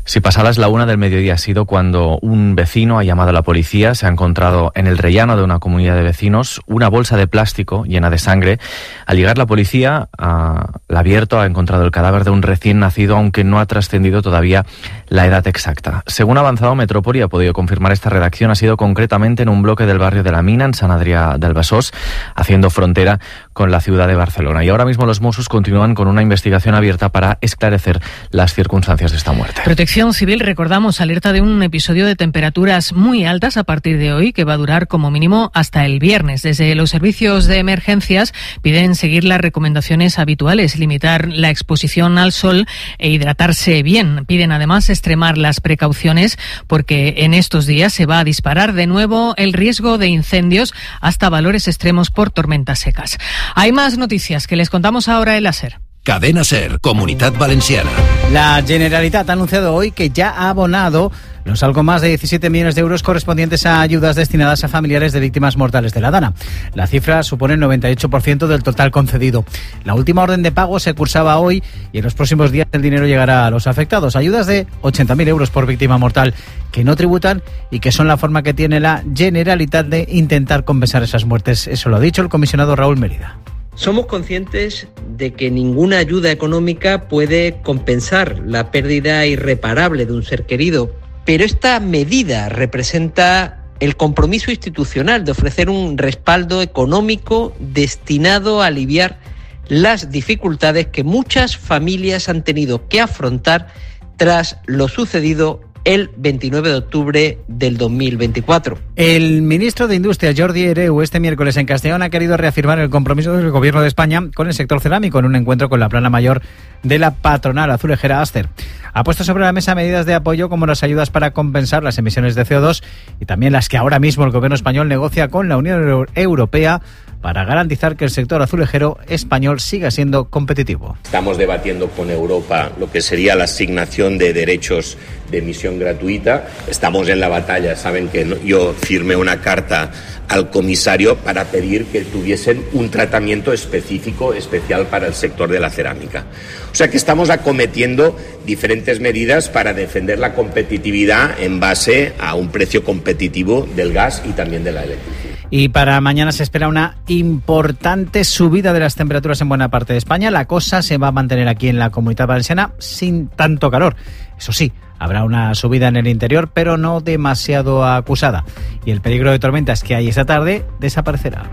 Si pasadas la una del mediodía ha sido cuando un vecino ha llamado a la policía. Se ha encontrado en el rellano de una comunidad de vecinos una bolsa de plástico llena de sangre. Al llegar la policía, ha, la ha abierto, ha encontrado el cadáver de un recién nacido, aunque no ha trascendido todavía la edad exacta. Según ha avanzado Metrópoli, ha podido confirmar esta redacción, ha sido concretamente en un bloque del barrio de la Mina, en Sant Adrià del Besòs, haciendo frontera con la ciudad de Barcelona. Y ahora mismo los Mossos continúan con una investigación abierta para esclarecer las circunstancias de esta muerte. Protección Civil, recordamos, alerta de un episodio de temperaturas muy altas a partir de hoy, que va a durar como mínimo hasta el viernes. Desde los servicios de emergencias piden seguir las recomendaciones habituales, limitar la exposición al sol e hidratarse bien. Piden además extremar las precauciones porque en estos días se va a disparar de nuevo el riesgo de incendios hasta valores extremos por tormentas secas. Hay más noticias que les contamos ahora en la SER. Cadena SER, Comunitat Valenciana. La Generalitat ha anunciado hoy que ya ha abonado los algo más de diecisiete millones de euros correspondientes a ayudas destinadas a familiares de víctimas mortales de la Dana. La cifra supone el noventa y ocho por ciento del total concedido. La última orden de pago se cursaba hoy y en los próximos días el dinero llegará a los afectados. Ayudas de ochenta mil euros por víctima mortal que no tributan y que son la forma que tiene la Generalitat de intentar compensar esas muertes. Eso lo ha dicho el comisionado Raúl Mérida. Somos conscientes de que ninguna ayuda económica puede compensar la pérdida irreparable de un ser querido, pero esta medida representa el compromiso institucional de ofrecer un respaldo económico destinado a aliviar las dificultades que muchas familias han tenido que afrontar tras lo sucedido el veintinueve de octubre del dos mil veinticuatro. El ministro de Industria, Jordi Hereu, este miércoles en Castellón ha querido reafirmar el compromiso del Gobierno de España con el sector cerámico en un encuentro con la plana mayor de la patronal azulejera Aster. Ha puesto sobre la mesa medidas de apoyo como las ayudas para compensar las emisiones de C O dos y también las que ahora mismo el Gobierno español negocia con la Unión Europea para garantizar que el sector azulejero español siga siendo competitivo. Estamos debatiendo con Europa lo que sería la asignación de derechos de emisión gratuita. Estamos en la batalla. Saben que yo firmé una carta al comisario para pedir que tuviesen un tratamiento específico, especial para el sector de la cerámica. O sea que estamos acometiendo diferentes medidas para defender la competitividad en base a un precio competitivo del gas y también de la electricidad. Y para mañana se espera una importante subida de las temperaturas en buena parte de España. La cosa se va a mantener aquí en la Comunidad Valenciana sin tanto calor. Eso sí, habrá una subida en el interior, pero no demasiado acusada. Y el peligro de tormentas que hay esta tarde desaparecerá.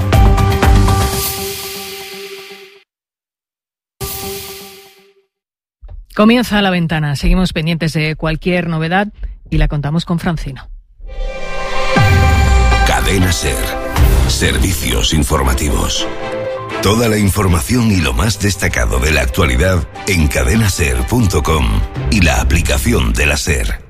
Comienza La Ventana. Seguimos pendientes de cualquier novedad y la contamos con Francino. Cadena SER. Servicios informativos. Toda la información y lo más destacado de la actualidad en cadena ser punto com y la aplicación de la SER.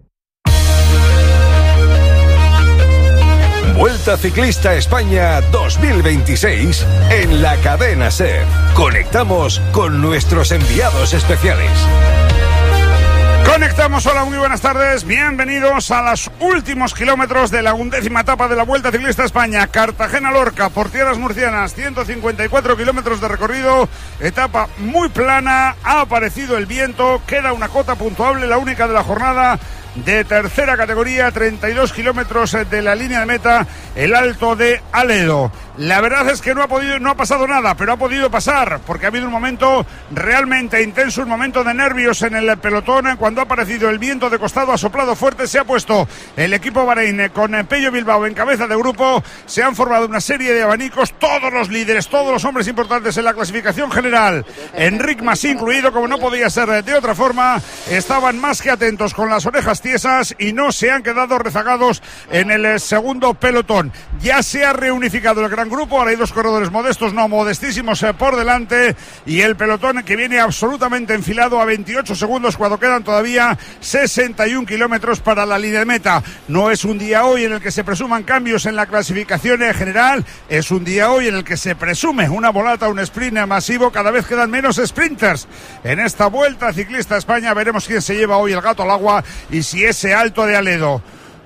Vuelta Ciclista España dos mil veintiséis en la Cadena SER. Conectamos con nuestros enviados especiales. Conectamos, hola, muy buenas tardes, bienvenidos a los últimos kilómetros de la undécima etapa de la Vuelta Ciclista España, Cartagena-Lorca, por tierras murcianas, ciento cincuenta y cuatro kilómetros de recorrido, etapa muy plana, ha aparecido el viento, queda una cota puntuable, la única de la jornada, de tercera categoría, treinta y dos kilómetros de la línea de meta, el Alto de Aledo. La verdad es que no ha podido, no ha pasado nada, pero ha podido pasar, porque ha habido un momento realmente intenso, un momento de nervios en el pelotón, cuando ha aparecido el viento de costado, ha soplado fuerte, se ha puesto el equipo Bahrein con Pello Bilbao en cabeza de grupo, se han formado una serie de abanicos, todos los líderes, todos los hombres importantes en la clasificación general, Enric Mas incluido, como no podía ser de otra forma, estaban más que atentos con las orejas tiesas y no se han quedado rezagados en el segundo pelotón. Ya se ha reunificado el gran grupo, ahora hay dos corredores modestos, no modestísimos eh, por delante, y el pelotón que viene absolutamente enfilado a veintiocho segundos cuando quedan todavía sesenta y un kilómetros para la línea de meta. No es un día hoy en el que se presuman cambios en la clasificación en general, es un día hoy en el que se presume una volata, un sprint masivo, cada vez quedan menos sprinters en esta Vuelta Ciclista España. Veremos quién se lleva hoy el gato al agua y si ese Alto de Aledo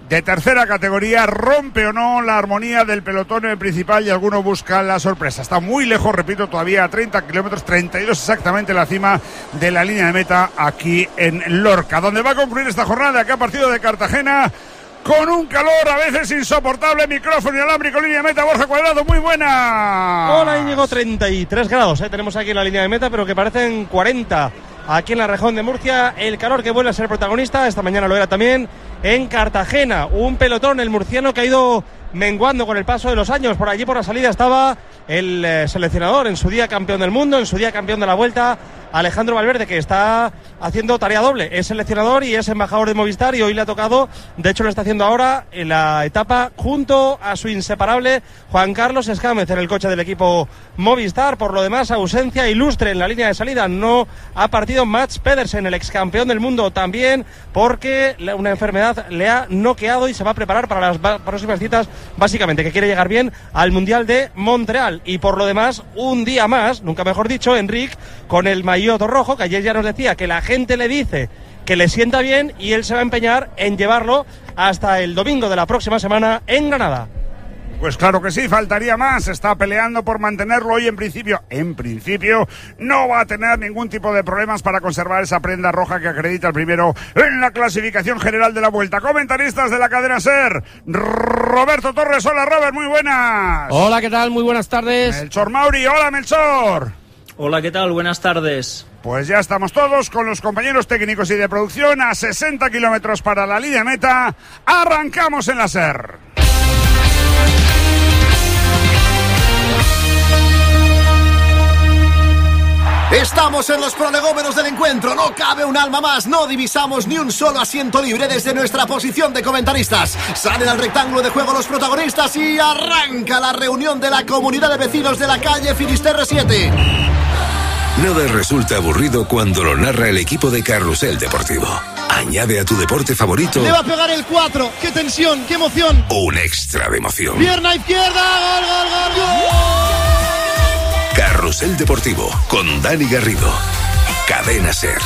de tercera categoría. ¿Rompe o no la armonía del pelotón en el principal y alguno busca la sorpresa? Está muy lejos, repito, todavía a treinta kilómetros, treinta y dos exactamente la cima de la línea de meta aquí en Lorca, donde va a concluir esta jornada que ha partido de Cartagena con un calor a veces insoportable. Micrófono inalámbrico, línea de meta. Borja Cuadrado, muy buena. Hola Íñigo, treinta y tres grados, ¿eh? Tenemos aquí en la línea de meta, pero que parecen cuarenta aquí en la región de Murcia. El calor que vuelve a ser protagonista, esta mañana lo era también en Cartagena. Un pelotón, el murciano, que ha ido menguando con el paso de los años. Por allí, por la salida, estaba el eh, seleccionador, en su día campeón del mundo, en su día campeón de la Vuelta, Alejandro Valverde, que está haciendo tarea doble. Es seleccionador y es embajador de Movistar, y hoy le ha tocado, de hecho lo está haciendo ahora, en la etapa junto a su inseparable Juan Carlos Escámez en el coche del equipo Movistar. Por lo demás, ausencia ilustre en la línea de salida. No ha partido Mats Pedersen, el ex campeón del mundo, también porque una enfermedad le ha noqueado y se va a preparar para las próximas citas, básicamente que quiere llegar bien al Mundial de Montreal. Y por lo demás, un día más, nunca mejor dicho, Enric, con el maillot rojo, que ayer ya nos decía que la gente le dice que le sienta bien, y él se va a empeñar en llevarlo hasta el domingo de la próxima semana en Granada. Pues claro que sí, faltaría más. Está peleando por mantenerlo hoy. En principio, en principio, no va a tener ningún tipo de problemas para conservar esa prenda roja que acredita el primero en la clasificación general de la Vuelta. Comentaristas de la cadena SER, Roberto Torres. Hola, Robert, muy buenas. Hola, ¿qué tal? Muy buenas tardes. Melchor Mauri. Hola, Melchor. Hola, ¿qué tal? Buenas tardes. Pues ya estamos todos con los compañeros técnicos y de producción a sesenta kilómetros para la línea de meta. Arrancamos en la SER. Estamos en los prolegómenos del encuentro, no cabe un alma más, no divisamos ni un solo asiento libre desde nuestra posición de comentaristas. Salen al rectángulo de juego los protagonistas y arranca la reunión de la comunidad de vecinos de la calle Finisterre siete. Nada resulta aburrido cuando lo narra el equipo de Carrusel Deportivo. Añade a tu deporte favorito Le va a pegar el cuatro, qué tensión, qué emoción. un extra de emoción. Pierna izquierda, gol, gol, gol, gol. Carrusel Deportivo con Dani Garrido. Cadena SER.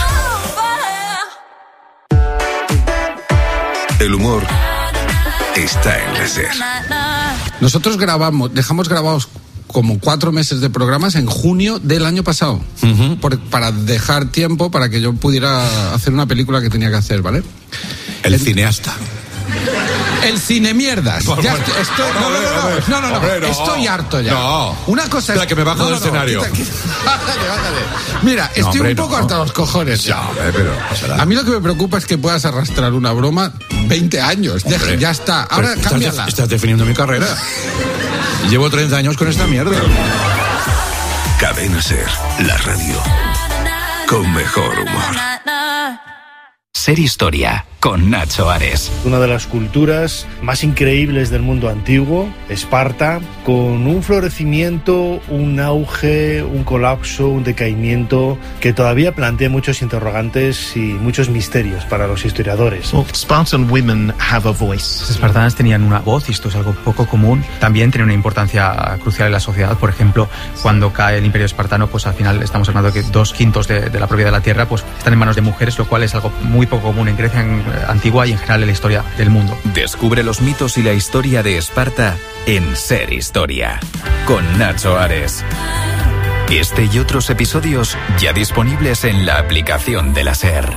El humor está en la SER. Nosotros grabamos, dejamos grabados como cuatro meses de programas en junio del año pasado, uh-huh. por, para dejar tiempo para que yo pudiera hacer una película que tenía que hacer, ¿vale? El, el cineasta. El cine mierdas. Por, ya por, estoy, estoy, por, no, no, no, no, no, no, no, hombre, no. estoy harto ya. No. Una cosa es es que me bajo no, del no, no, escenario. Quita, quita. Bájale, bájale. Mira, estoy no, hombre, un poco no. harto a los cojones. Ya, hombre, pero a mí lo que me preocupa es que puedas arrastrar una broma veinte años. Deja, ya está. Ahora pero cámbiala. Estás, estás definiendo mi carrera. Llevo treinta años con esta mierda. Cadena SER, la radio con mejor humor. SER Historia, con Nacho Ares. Una de las culturas más increíbles del mundo antiguo, Esparta, con un florecimiento, un auge, un colapso, un decaimiento que todavía plantea muchos interrogantes y muchos misterios para los historiadores. Well, Spartan women have a voice. Las espartanas tenían una voz, y esto es algo poco común. También tiene una importancia crucial en la sociedad. Por ejemplo, cuando cae el Imperio Espartano, pues al final estamos hablando de que dos quintos de, de la propiedad de la tierra pues están en manos de mujeres, lo cual es algo muy poco común en Grecia en, eh, antigua y en general en la historia del mundo. Descubre los mitos y la historia de Esparta en SER Historia, con Nacho Ares. Este y otros episodios ya disponibles en la aplicación de la SER.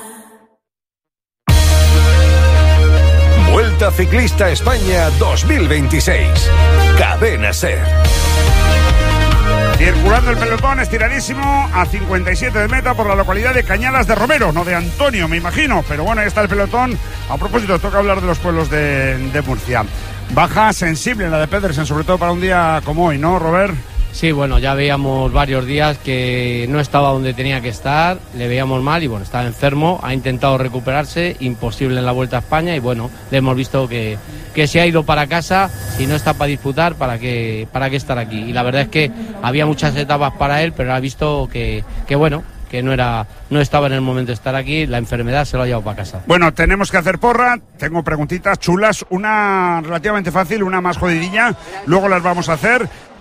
Vuelta Ciclista España dos mil veintiséis. Cadena SER. Circulando el pelotón, estiradísimo a cincuenta y siete de meta por la localidad de Cañadas de Romero, no de Antonio, me imagino, pero bueno, ahí está el pelotón. A propósito, toca hablar de los pueblos de, de Murcia. Baja sensible la de Pedersen, sobre todo para un día como hoy, ¿no, Robert? Sí, bueno, ya veíamos varios días que no estaba donde tenía que estar, le veíamos mal y bueno, estaba enfermo, ha intentado recuperarse, imposible en la Vuelta a España y bueno, le hemos visto que, que se ha ido para casa, si no está para disputar, ¿para qué, para qué estar aquí? Y la verdad es que había muchas etapas para él, pero ha visto que, que bueno, que no era no estaba en el momento de estar aquí, la enfermedad se lo ha llevado para casa. Bueno, tenemos que hacer porra, tengo preguntitas chulas, una relativamente fácil, una más jodidilla, luego las vamos a hacer.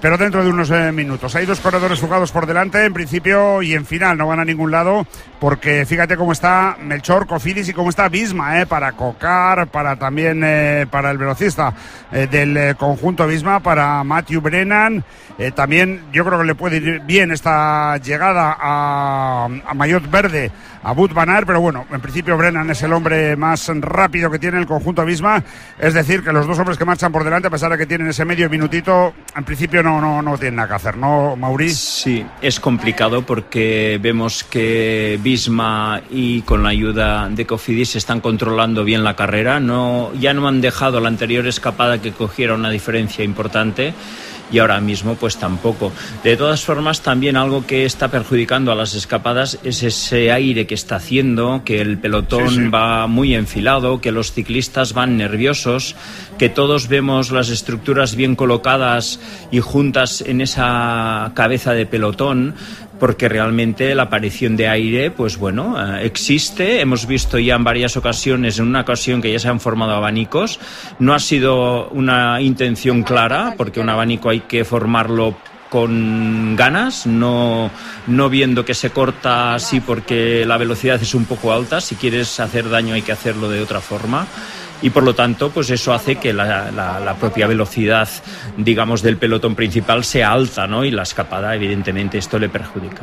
pero dentro de unos eh, minutos. Hay dos corredores fugados por delante, en principio y en final, no van a ningún lado, porque fíjate cómo está Melchor, Cofidis y cómo está Visma, eh, para Cocar, para también eh, para el velocista eh, del eh, conjunto Visma, para Matthew Brennan. Eh, también yo creo que le puede ir bien esta llegada a, a Maillot Verde, a Wout van Aert, pero bueno, en principio Brennan es el hombre más rápido que tiene el conjunto Visma, es decir, que los dos hombres que marchan por delante, a pesar de que tienen ese medio minutito, en principio no, no, no tienen nada que hacer, ¿no, Mauri? Sí, es complicado porque vemos que Visma y con la ayuda de Cofidis están controlando bien la carrera, no, ya no han dejado la anterior escapada que cogiera una diferencia importante, y ahora mismo pues tampoco. De todas formas, también algo que está perjudicando a las escapadas es ese aire que está haciendo, que el pelotón sí, sí. va muy enfilado, que los ciclistas van nerviosos, que todos vemos las estructuras bien colocadas y juntas en esa cabeza de pelotón, porque realmente la aparición de aire, pues bueno, eh, existe. Hemos visto ya en varias ocasiones, en una ocasión que ya se han formado abanicos. No ha sido una intención clara, porque un abanico hay que formarlo con ganas, no, no viendo que se corta así porque la velocidad es un poco alta. Si quieres hacer daño hay que hacerlo de otra forma. Y por lo tanto, pues eso hace que la, la, la propia velocidad, digamos, del pelotón principal sea alta, ¿no? Y la escapada, evidentemente, esto le perjudica.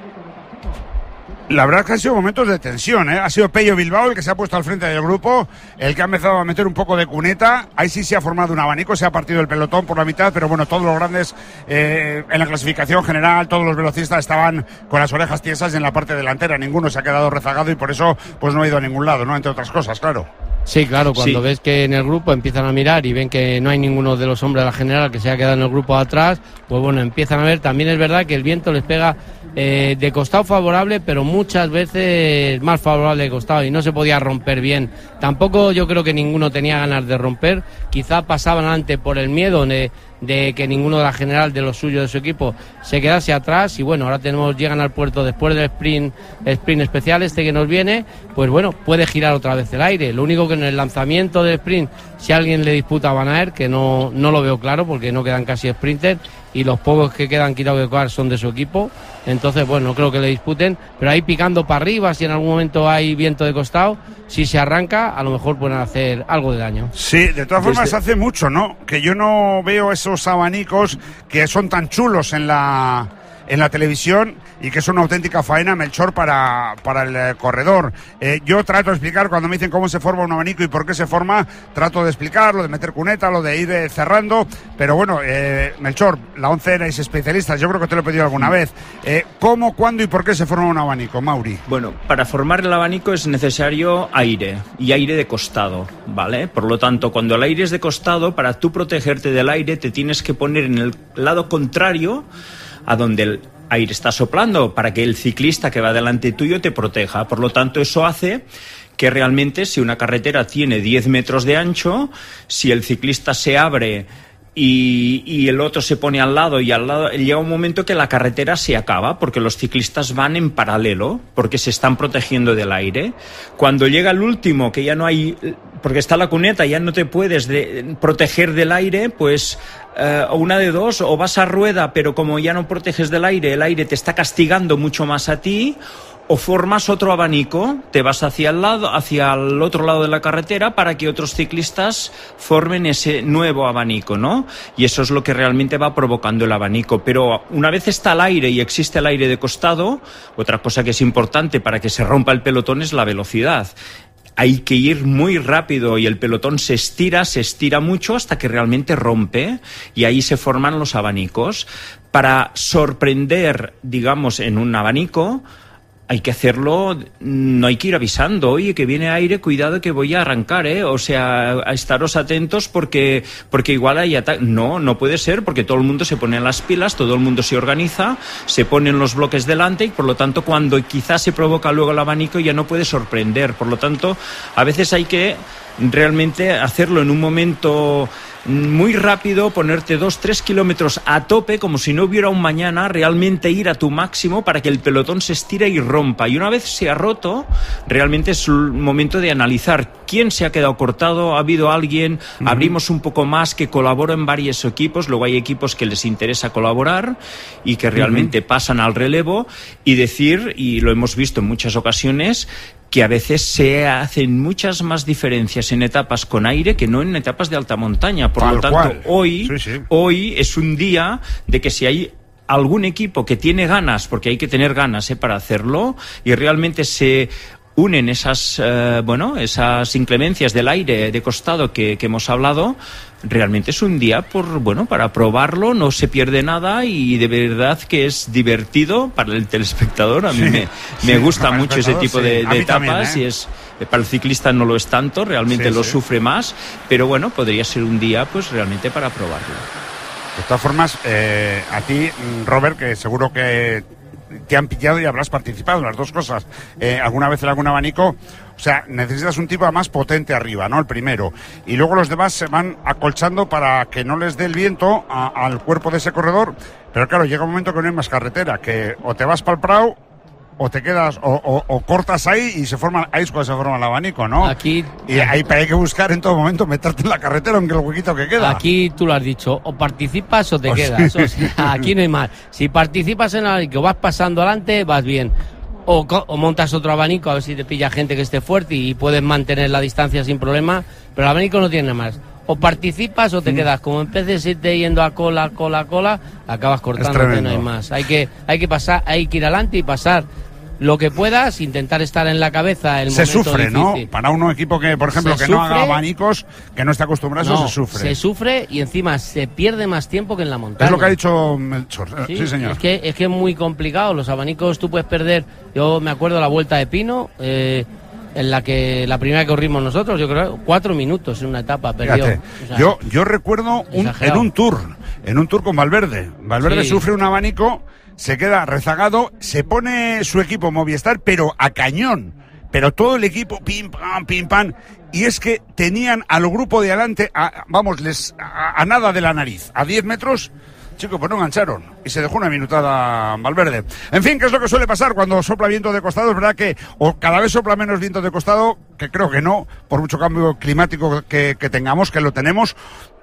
La verdad es que han sido momentos de tensión, ¿eh? Ha sido Pello Bilbao el que se ha puesto al frente del grupo, el que ha empezado a meter un poco de cuneta. Ahí sí se ha formado un abanico, se ha partido el pelotón por la mitad, pero bueno, todos los grandes eh, en la clasificación general, todos los velocistas estaban con las orejas tiesas en la parte delantera. Ninguno se ha quedado rezagado y por eso pues no ha ido a ningún lado, ¿no? Entre otras cosas, claro. Sí, claro, cuando sí. ves que en el grupo empiezan a mirar y ven que no hay ninguno de los hombres de la general que se ha quedado en el grupo atrás, pues bueno, empiezan a ver. También es verdad que el viento les pega eh, de costado favorable, pero muchas veces más favorable de costado y no se podía romper bien. Tampoco yo creo que ninguno tenía ganas de romper, quizá pasaban antes por el miedo de, de que ninguno de la general de los suyos de su equipo se quedase atrás y bueno, ahora tenemos llegan al puerto después del sprint, sprint especial este que nos viene, pues bueno, puede girar otra vez el aire. Lo único que en el lanzamiento del sprint, si alguien le disputa a Van Aert, que no, no lo veo claro porque no quedan casi sprinters y los pocos que quedan quitado de coar son de su equipo, entonces bueno, no creo que le disputen, pero ahí picando para arriba, si en algún momento hay viento de costado, si se arranca, a lo mejor pueden hacer algo de daño. Sí, de todas formas Desde... hace mucho, ¿no? Que yo no veo esos abanicos que son tan chulos en la... en la televisión y que es una auténtica faena, Melchor, para, para el eh, corredor. Eh, yo trato de explicar cuando me dicen cómo se forma un abanico y por qué se forma, trato de explicar lo de meter cuneta, lo de ir eh, cerrando, pero bueno, eh, Melchor, la once erais especialistas, yo creo que te lo he pedido alguna vez. Eh, ¿Cómo, cuándo y por qué se forma un abanico, Mauri? Bueno, para formar el abanico es necesario aire y aire de costado, ¿vale? Por lo tanto, cuando el aire es de costado, para tú protegerte del aire te tienes que poner en el lado contrario a donde el aire está soplando para que el ciclista que va delante tuyo te proteja. Por lo tanto, eso hace que realmente si una carretera tiene diez metros de ancho, si el ciclista se abre y, y el otro se pone al lado y al lado llega un momento que la carretera se acaba porque los ciclistas van en paralelo porque se están protegiendo del aire. Cuando llega el último, que ya no hay, porque está la cuneta, ya no te puedes de, proteger del aire, pues Uh, o una de dos, o vas a rueda, pero como ya no proteges del aire, el aire te está castigando mucho más a ti, o formas otro abanico, te vas hacia el lado, hacia el otro lado de la carretera para que otros ciclistas formen ese nuevo abanico, ¿no? Y eso es lo que realmente va provocando el abanico. Pero una vez está el aire y existe el aire de costado, otra cosa que es importante para que se rompa el pelotón es la velocidad. Hay que ir muy rápido y el pelotón se estira, se estira mucho hasta que realmente rompe y ahí se forman los abanicos. Para sorprender, digamos, en un abanico, hay que hacerlo, no hay que ir avisando, oye, que viene aire, cuidado que voy a arrancar, ¿eh? O sea, a estaros atentos porque, porque igual hay ataque. No, no puede ser porque todo el mundo se pone en las pilas, todo el mundo se organiza, se ponen los bloques delante y por lo tanto cuando quizás se provoca luego el abanico ya no puede sorprender. Por lo tanto, a veces hay que realmente hacerlo en un momento muy rápido, ponerte dos, tres kilómetros a tope, como si no hubiera un mañana, realmente ir a tu máximo para que el pelotón se estire y rompa. Y una vez se ha roto, realmente es un momento de analizar quién se ha quedado cortado, ha habido alguien, uh-huh. abrimos un poco más, que colabora en varios equipos, luego hay equipos que les interesa colaborar y que realmente uh-huh. pasan al relevo, y decir, y lo hemos visto en muchas ocasiones, que a veces se hacen muchas más diferencias en etapas con aire que no en etapas de alta montaña. Por Tal lo tanto, cual. hoy, sí, sí. hoy es un día de que si hay algún equipo que tiene ganas, porque hay que tener ganas ¿eh? para hacerlo, y realmente se unen esas, eh, bueno, esas inclemencias del aire de costado que, que hemos hablado, realmente es un día por, bueno, para probarlo, no se pierde nada y de verdad que es divertido para el telespectador. A mí sí, me, sí, me gusta mucho ese tipo de, sí. de etapas también, ¿eh? y es, para el ciclista no lo es tanto, realmente sí, lo sí. sufre más, pero bueno, podría ser un día pues realmente para probarlo. De todas formas, eh, a ti, Robert, que seguro que te han pillado y habrás participado en las dos cosas, eh, alguna vez en algún abanico, o sea, necesitas un tipo más potente arriba, ¿no? El primero, y luego los demás se van acolchando para que no les dé el viento a, al cuerpo de ese corredor, pero claro, llega un momento que no hay más carretera, que o te vas para el prado o te quedas o, o, o cortas ahí y se forma, ahí es cuando se forma el abanico, ¿no? Aquí y ahí hay que buscar en todo momento meterte en la carretera, aunque el huequito que queda. Aquí tú lo has dicho, o participas o te o quedas. Sí. O sea, aquí no hay más. Si participas en el abanico, vas pasando adelante, vas bien. O, o montas otro abanico a ver si te pilla gente que esté fuerte y puedes mantener la distancia sin problema, pero el abanico no tiene más. O participas o te mm. quedas. Como empieces a irte yendo a cola, cola, cola, acabas cortándote, no hay más. Hay que, hay que pasar, hay que ir adelante y pasar lo que puedas, intentar estar en la cabeza el se momento sufre, difícil. ¿no? Para un equipo que, por ejemplo, se que no sufre, haga abanicos, que no está acostumbrado, no, eso se sufre. Se sufre y encima se pierde más tiempo que en la montaña. Es lo que ha dicho Melchor. Sí, sí señor. Es que, es que es muy complicado. Los abanicos tú puedes perder. Yo me acuerdo la Vuelta de Pino, eh, en la que la primera que corrimos nosotros, yo creo, cuatro minutos en una etapa perdió. O sea, yo, yo recuerdo un, en un tour, en un tour con Valverde. Valverde sí. sufre un abanico, se queda rezagado, se pone su equipo Movistar, pero a cañón. Pero todo el equipo, pim, pam, pim, pam. Y es que tenían al grupo de adelante, a, vamos, les, a, a nada de la nariz, a diez metros. Chicos, pues no engancharon y se dejó una minutada Valverde. En fin, ¿qué es lo que suele pasar cuando sopla viento de costado? Es verdad que o cada vez sopla menos viento de costado, que creo que no, por mucho cambio climático que, que tengamos, que lo tenemos.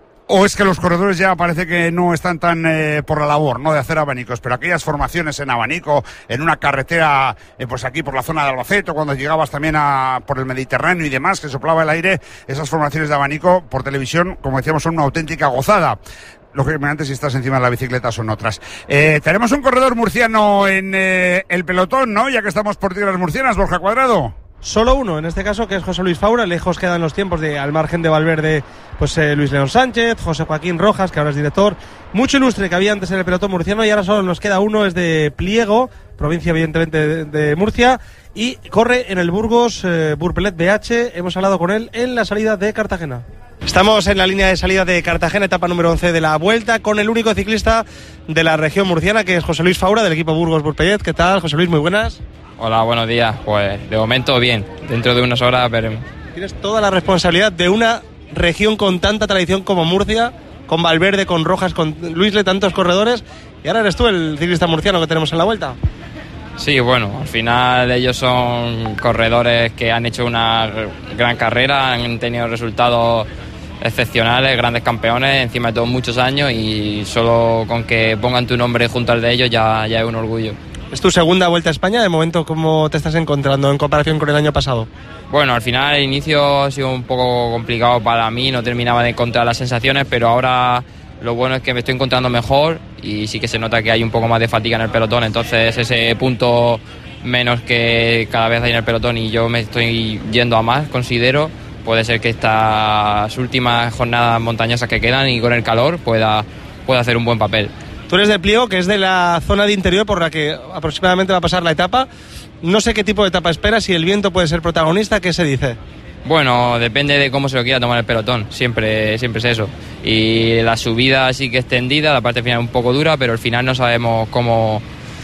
O es que los corredores ya parece que no están tan eh, por la labor, ¿no?, de hacer abanicos, pero aquellas formaciones en abanico, en una carretera, eh, pues aquí por la zona de Albacete, cuando llegabas también a por el Mediterráneo y demás, que soplaba el aire, esas formaciones de abanico por televisión, como decíamos, son una auténtica gozada. Lógicamente, si estás encima de la bicicleta son otras. Eh, tenemos un corredor murciano en eh, el pelotón, ¿no?, ya que estamos por tierras murcianas, Borja Cuadrado. Solo uno, en este caso, que es José Luis Faura. Lejos quedan los tiempos de, al margen de Valverde, pues eh, Luis León Sánchez, José Joaquín Rojas, que ahora es director. Mucho ilustre que había antes en el pelotón murciano y ahora solo nos queda uno, es de Pliego, provincia evidentemente de, de Murcia, y corre en el Burgos eh, Burpelet B H. Hemos hablado con él en la salida de Cartagena. Estamos en la línea de salida de Cartagena, etapa número once de la Vuelta, con el único ciclista de la región murciana, que es José Luis Faura, del equipo Burgos Burpelet. ¿Qué tal, José Luis? Muy buenas. Hola, buenos días. Pues de momento bien, dentro de unas horas veremos. Tienes toda la responsabilidad de una región con tanta tradición como Murcia, con Valverde, con Rojas, con Luisle, tantos corredores, y ahora eres tú el ciclista murciano que tenemos en la Vuelta. Sí, bueno, al final ellos son corredores que han hecho una gran carrera, han tenido resultados excepcionales, grandes campeones, encima de todos muchos años, y solo con que pongan tu nombre junto al de ellos ya, ya es un orgullo. Es tu segunda Vuelta a España. De momento, ¿cómo te estás encontrando en comparación con el año pasado? Bueno, al final el inicio ha sido un poco complicado para mí, no terminaba de encontrar las sensaciones, pero ahora lo bueno es que me estoy encontrando mejor y sí que se nota que hay un poco más de fatiga en el pelotón, entonces ese punto menos que cada vez hay en el pelotón y yo me estoy yendo a más, considero, puede ser que estas últimas jornadas montañosas que quedan y con el calor pueda, pueda hacer un buen papel. Tú eres de Pliego, que es de la zona de interior por la que aproximadamente va a pasar la etapa. No sé qué tipo de etapa esperas, si el viento puede ser protagonista, ¿qué se dice? Bueno, depende de cómo se lo quiera tomar el pelotón, siempre, siempre es eso. Y la subida sí que extendida, la parte final un poco dura, pero al final no sabemos cómo,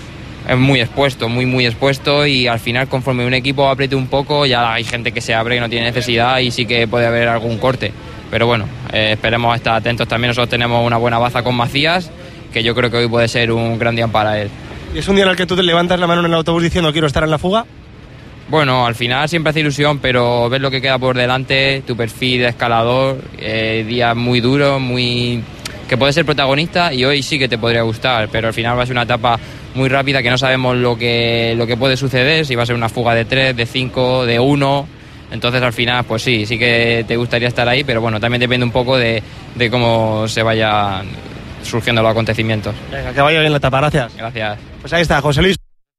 es muy expuesto, muy muy expuesto, y al final conforme un equipo apriete un poco ya hay gente que se abre y no tiene necesidad y sí que puede haber algún corte, pero bueno, eh, esperemos estar atentos también. Nosotros tenemos una buena baza con Macías, que yo creo que hoy puede ser un gran día para él. ¿Y es un día en el que tú te levantas la mano en el autobús diciendo quiero estar en la fuga? Bueno, al final siempre hace ilusión, pero ves lo que queda por delante, tu perfil de escalador, eh, días muy duros, muy que puedes ser protagonista, y hoy sí que te podría gustar, pero al final va a ser una etapa muy rápida que no sabemos lo que, lo que puede suceder, si va a ser una fuga de tres, de cinco, de uno, entonces al final pues sí, sí que te gustaría estar ahí, pero bueno, también depende un poco de, de cómo se vayan surgiendo los acontecimientos. Venga, que vaya bien la etapa, gracias. Gracias. Pues ahí está, José Luis.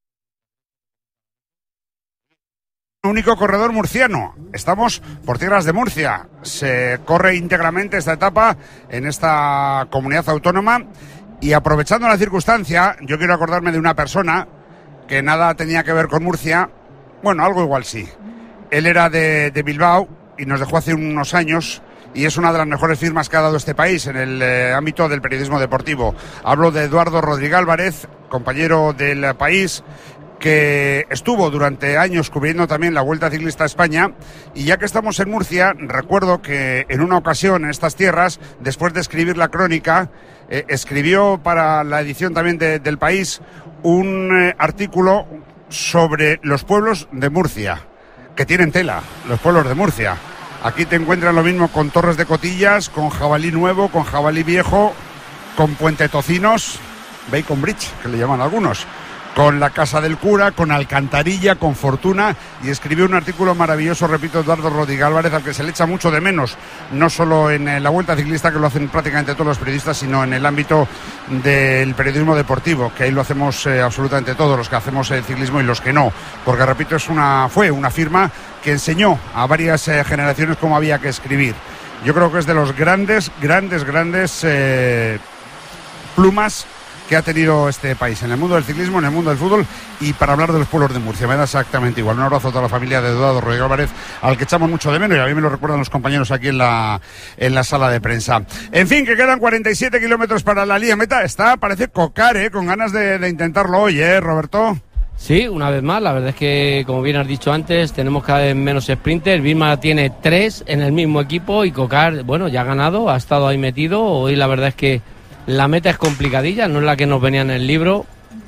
Único corredor murciano. Estamos por tierras de Murcia. Se corre íntegramente esta etapa en esta comunidad autónoma, y aprovechando la circunstancia, yo quiero acordarme de una persona que nada tenía que ver con Murcia. Bueno, algo igual sí. Él era de, de Bilbao y nos dejó hace unos años, y es una de las mejores firmas que ha dado este país en el eh, ámbito del periodismo deportivo. Hablo de Eduardo Rodríguez Álvarez, compañero del País, que estuvo durante años cubriendo también la Vuelta Ciclista a España, y ya que estamos en Murcia, recuerdo que en una ocasión en estas tierras, después de escribir la crónica, eh, escribió para la edición también de, del País un eh, artículo sobre los pueblos de Murcia, que tienen tela, los pueblos de Murcia. Aquí te encuentras lo mismo con Torres de Cotillas, con Jabalí Nuevo, con Jabalí Viejo, con Puente Tocinos, Bacon Bridge, que le llaman algunos, con la Casa del Cura, con Alcantarilla, con Fortuna, y escribió un artículo maravilloso, repito, Eduardo Rodríguez Álvarez, al que se le echa mucho de menos, no solo en la Vuelta Ciclista, que lo hacen prácticamente todos los periodistas, sino en el ámbito del periodismo deportivo, que ahí lo hacemos eh, absolutamente todos, los que hacemos el ciclismo y los que no, porque repito, es una fue una firma que enseñó a varias eh, generaciones cómo había que escribir. Yo creo que es de los grandes, grandes, grandes eh, plumas que ha tenido este país en el mundo del ciclismo, en el mundo del fútbol, y para hablar de los pueblos de Murcia. Me da exactamente igual. Un abrazo a toda la familia de Eduardo Rodríguez Álvarez, al que echamos mucho de menos, y a mí me lo recuerdan los compañeros aquí en la, en la sala de prensa. En fin, que quedan cuarenta y siete kilómetros para la línea meta. Está, parece cocar, ¿eh? Con ganas de, de intentarlo hoy, ¿eh, Roberto? Sí, una vez más, la verdad es que, como bien has dicho antes, tenemos cada vez menos sprinters. Vilma tiene tres en el mismo equipo, y Cocar, bueno, ya ha ganado, ha estado ahí metido. Hoy la verdad es que la meta es complicadilla, no es la que nos venía en el libro.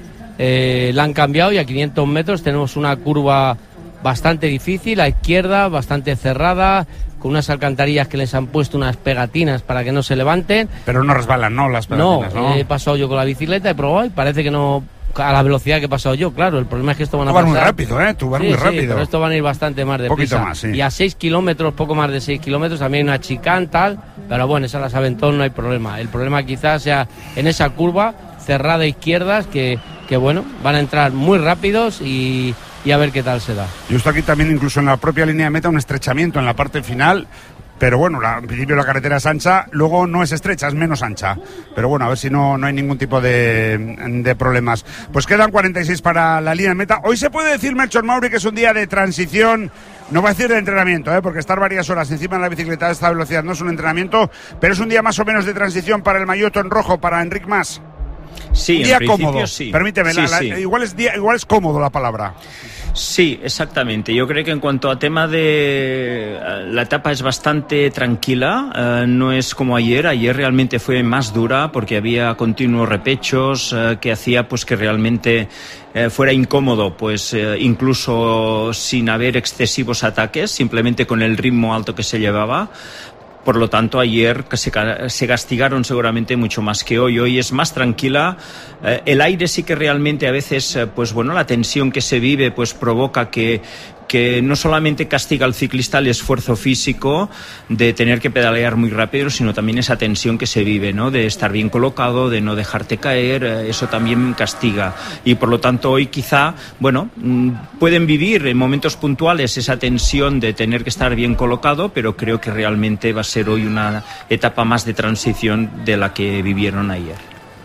Eh, la han cambiado, y a quinientos metros tenemos una curva bastante difícil, a izquierda, bastante cerrada, con unas alcantarillas que les han puesto unas pegatinas para que no se levanten. Pero no resbalan, ¿no? Las pegatinas, ¿no? No, he pasado yo con la bicicleta, he probado y parece que no, a la velocidad que he pasado yo, claro. El problema es que esto van a pasar... Tú vas muy rápido, ¿eh? Tú vas sí, muy sí, rápido. Pero esto van a ir bastante más deprisa. Un poquito más, sí. Y a seis kilómetros, poco más de seis kilómetros, también hay una chicane, tal, pero bueno, esa la saben todos, no hay problema. El problema quizás sea en esa curva cerrada a izquierdas, que, que bueno, van a entrar muy rápidos y... y a ver qué tal se da. Yo estoy aquí también, incluso en la propia línea de meta, un estrechamiento en la parte final, pero bueno, la, en principio la carretera es ancha, luego no es estrecha, es menos ancha, pero bueno, a ver si no, no hay ningún tipo de, de problemas. Pues quedan cuarenta y seis para la línea de meta. Hoy se puede decir, Melchor Mauri, que es un día de transición, no voy a decir de entrenamiento, ¿eh? Porque estar varias horas encima de la bicicleta a esta velocidad no es un entrenamiento, pero es un día más o menos de transición para el Mayoto en rojo, para Enric Mas. Sí, un día en cómodo, sí. Permíteme, sí, la, la, sí. Igual, es día, igual es cómodo la palabra. Sí, exactamente. Yo creo que en cuanto a tema de... La etapa es bastante tranquila, uh, no es como ayer. Ayer realmente fue más dura porque había continuos repechos uh, que hacía pues que realmente uh, fuera incómodo, pues uh, incluso sin haber excesivos ataques, simplemente con el ritmo alto que se llevaba. Por lo tanto, ayer se, se castigaron seguramente mucho más que hoy. Hoy es más tranquila. Eh, el aire sí que realmente a veces, eh, pues bueno, la tensión que se vive pues provoca que, que no solamente castiga al ciclista el esfuerzo físico de tener que pedalear muy rápido, sino también esa tensión que se vive, ¿no? De estar bien colocado, de no dejarte caer, eh, eso también castiga. Y por lo tanto hoy quizá, bueno, mmm, pueden vivir en momentos puntuales esa tensión de tener que estar bien colocado, pero creo que realmente va a ser hoy una etapa más de transición de la que vivieron ayer.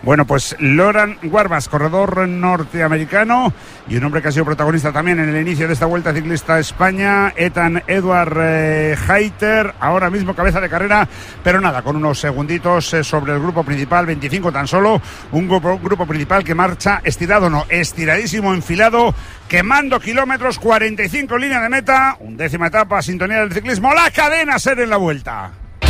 Bueno, pues Loran Guarbas, corredor norteamericano y un hombre que ha sido protagonista también en el inicio de esta Vuelta Ciclista a España, Ethan Edward eh, Hayter, ahora mismo cabeza de carrera, pero nada, con unos segunditos eh, sobre el grupo principal, veinticinco tan solo, un grupo, grupo principal que marcha estirado, no, estiradísimo, enfilado, quemando kilómetros, cuarenta y cinco línea de meta, undécima etapa, sintonía del ciclismo, la Cadena SER en la Vuelta.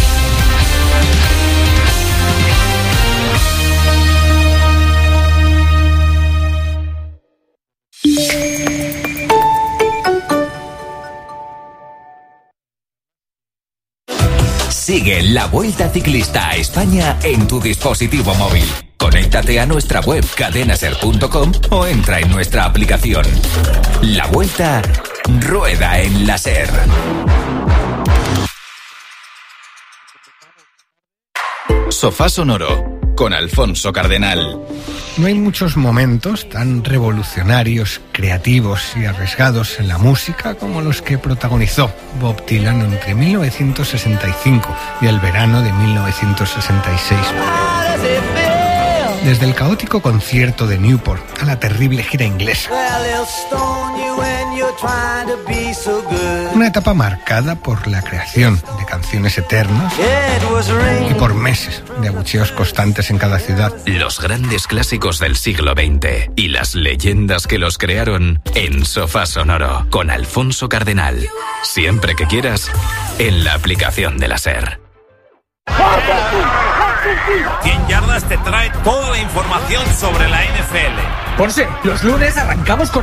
Sigue la Vuelta Ciclista a España en tu dispositivo móvil. Conéctate a nuestra web cadena ser punto com o entra en nuestra aplicación. La Vuelta rueda en la SER. Sofá Sonoro con Alfonso Cardenal. No hay muchos momentos tan revolucionarios, creativos y arriesgados en la música como los que protagonizó Bob Dylan entre mil novecientos sesenta y cinco y el verano de mil novecientos sesenta y seis. Desde el caótico concierto de Newport a la terrible gira inglesa. Una etapa marcada por la creación de canciones eternas y por meses de abucheos constantes en cada ciudad. Los grandes clásicos del siglo veinte y las leyendas que los crearon en Sofá Sonoro con Alfonso Cardenal. Siempre que quieras, en la aplicación de la SER. cien yardas te trae toda la información sobre la N F L. Ponce, los lunes arrancamos con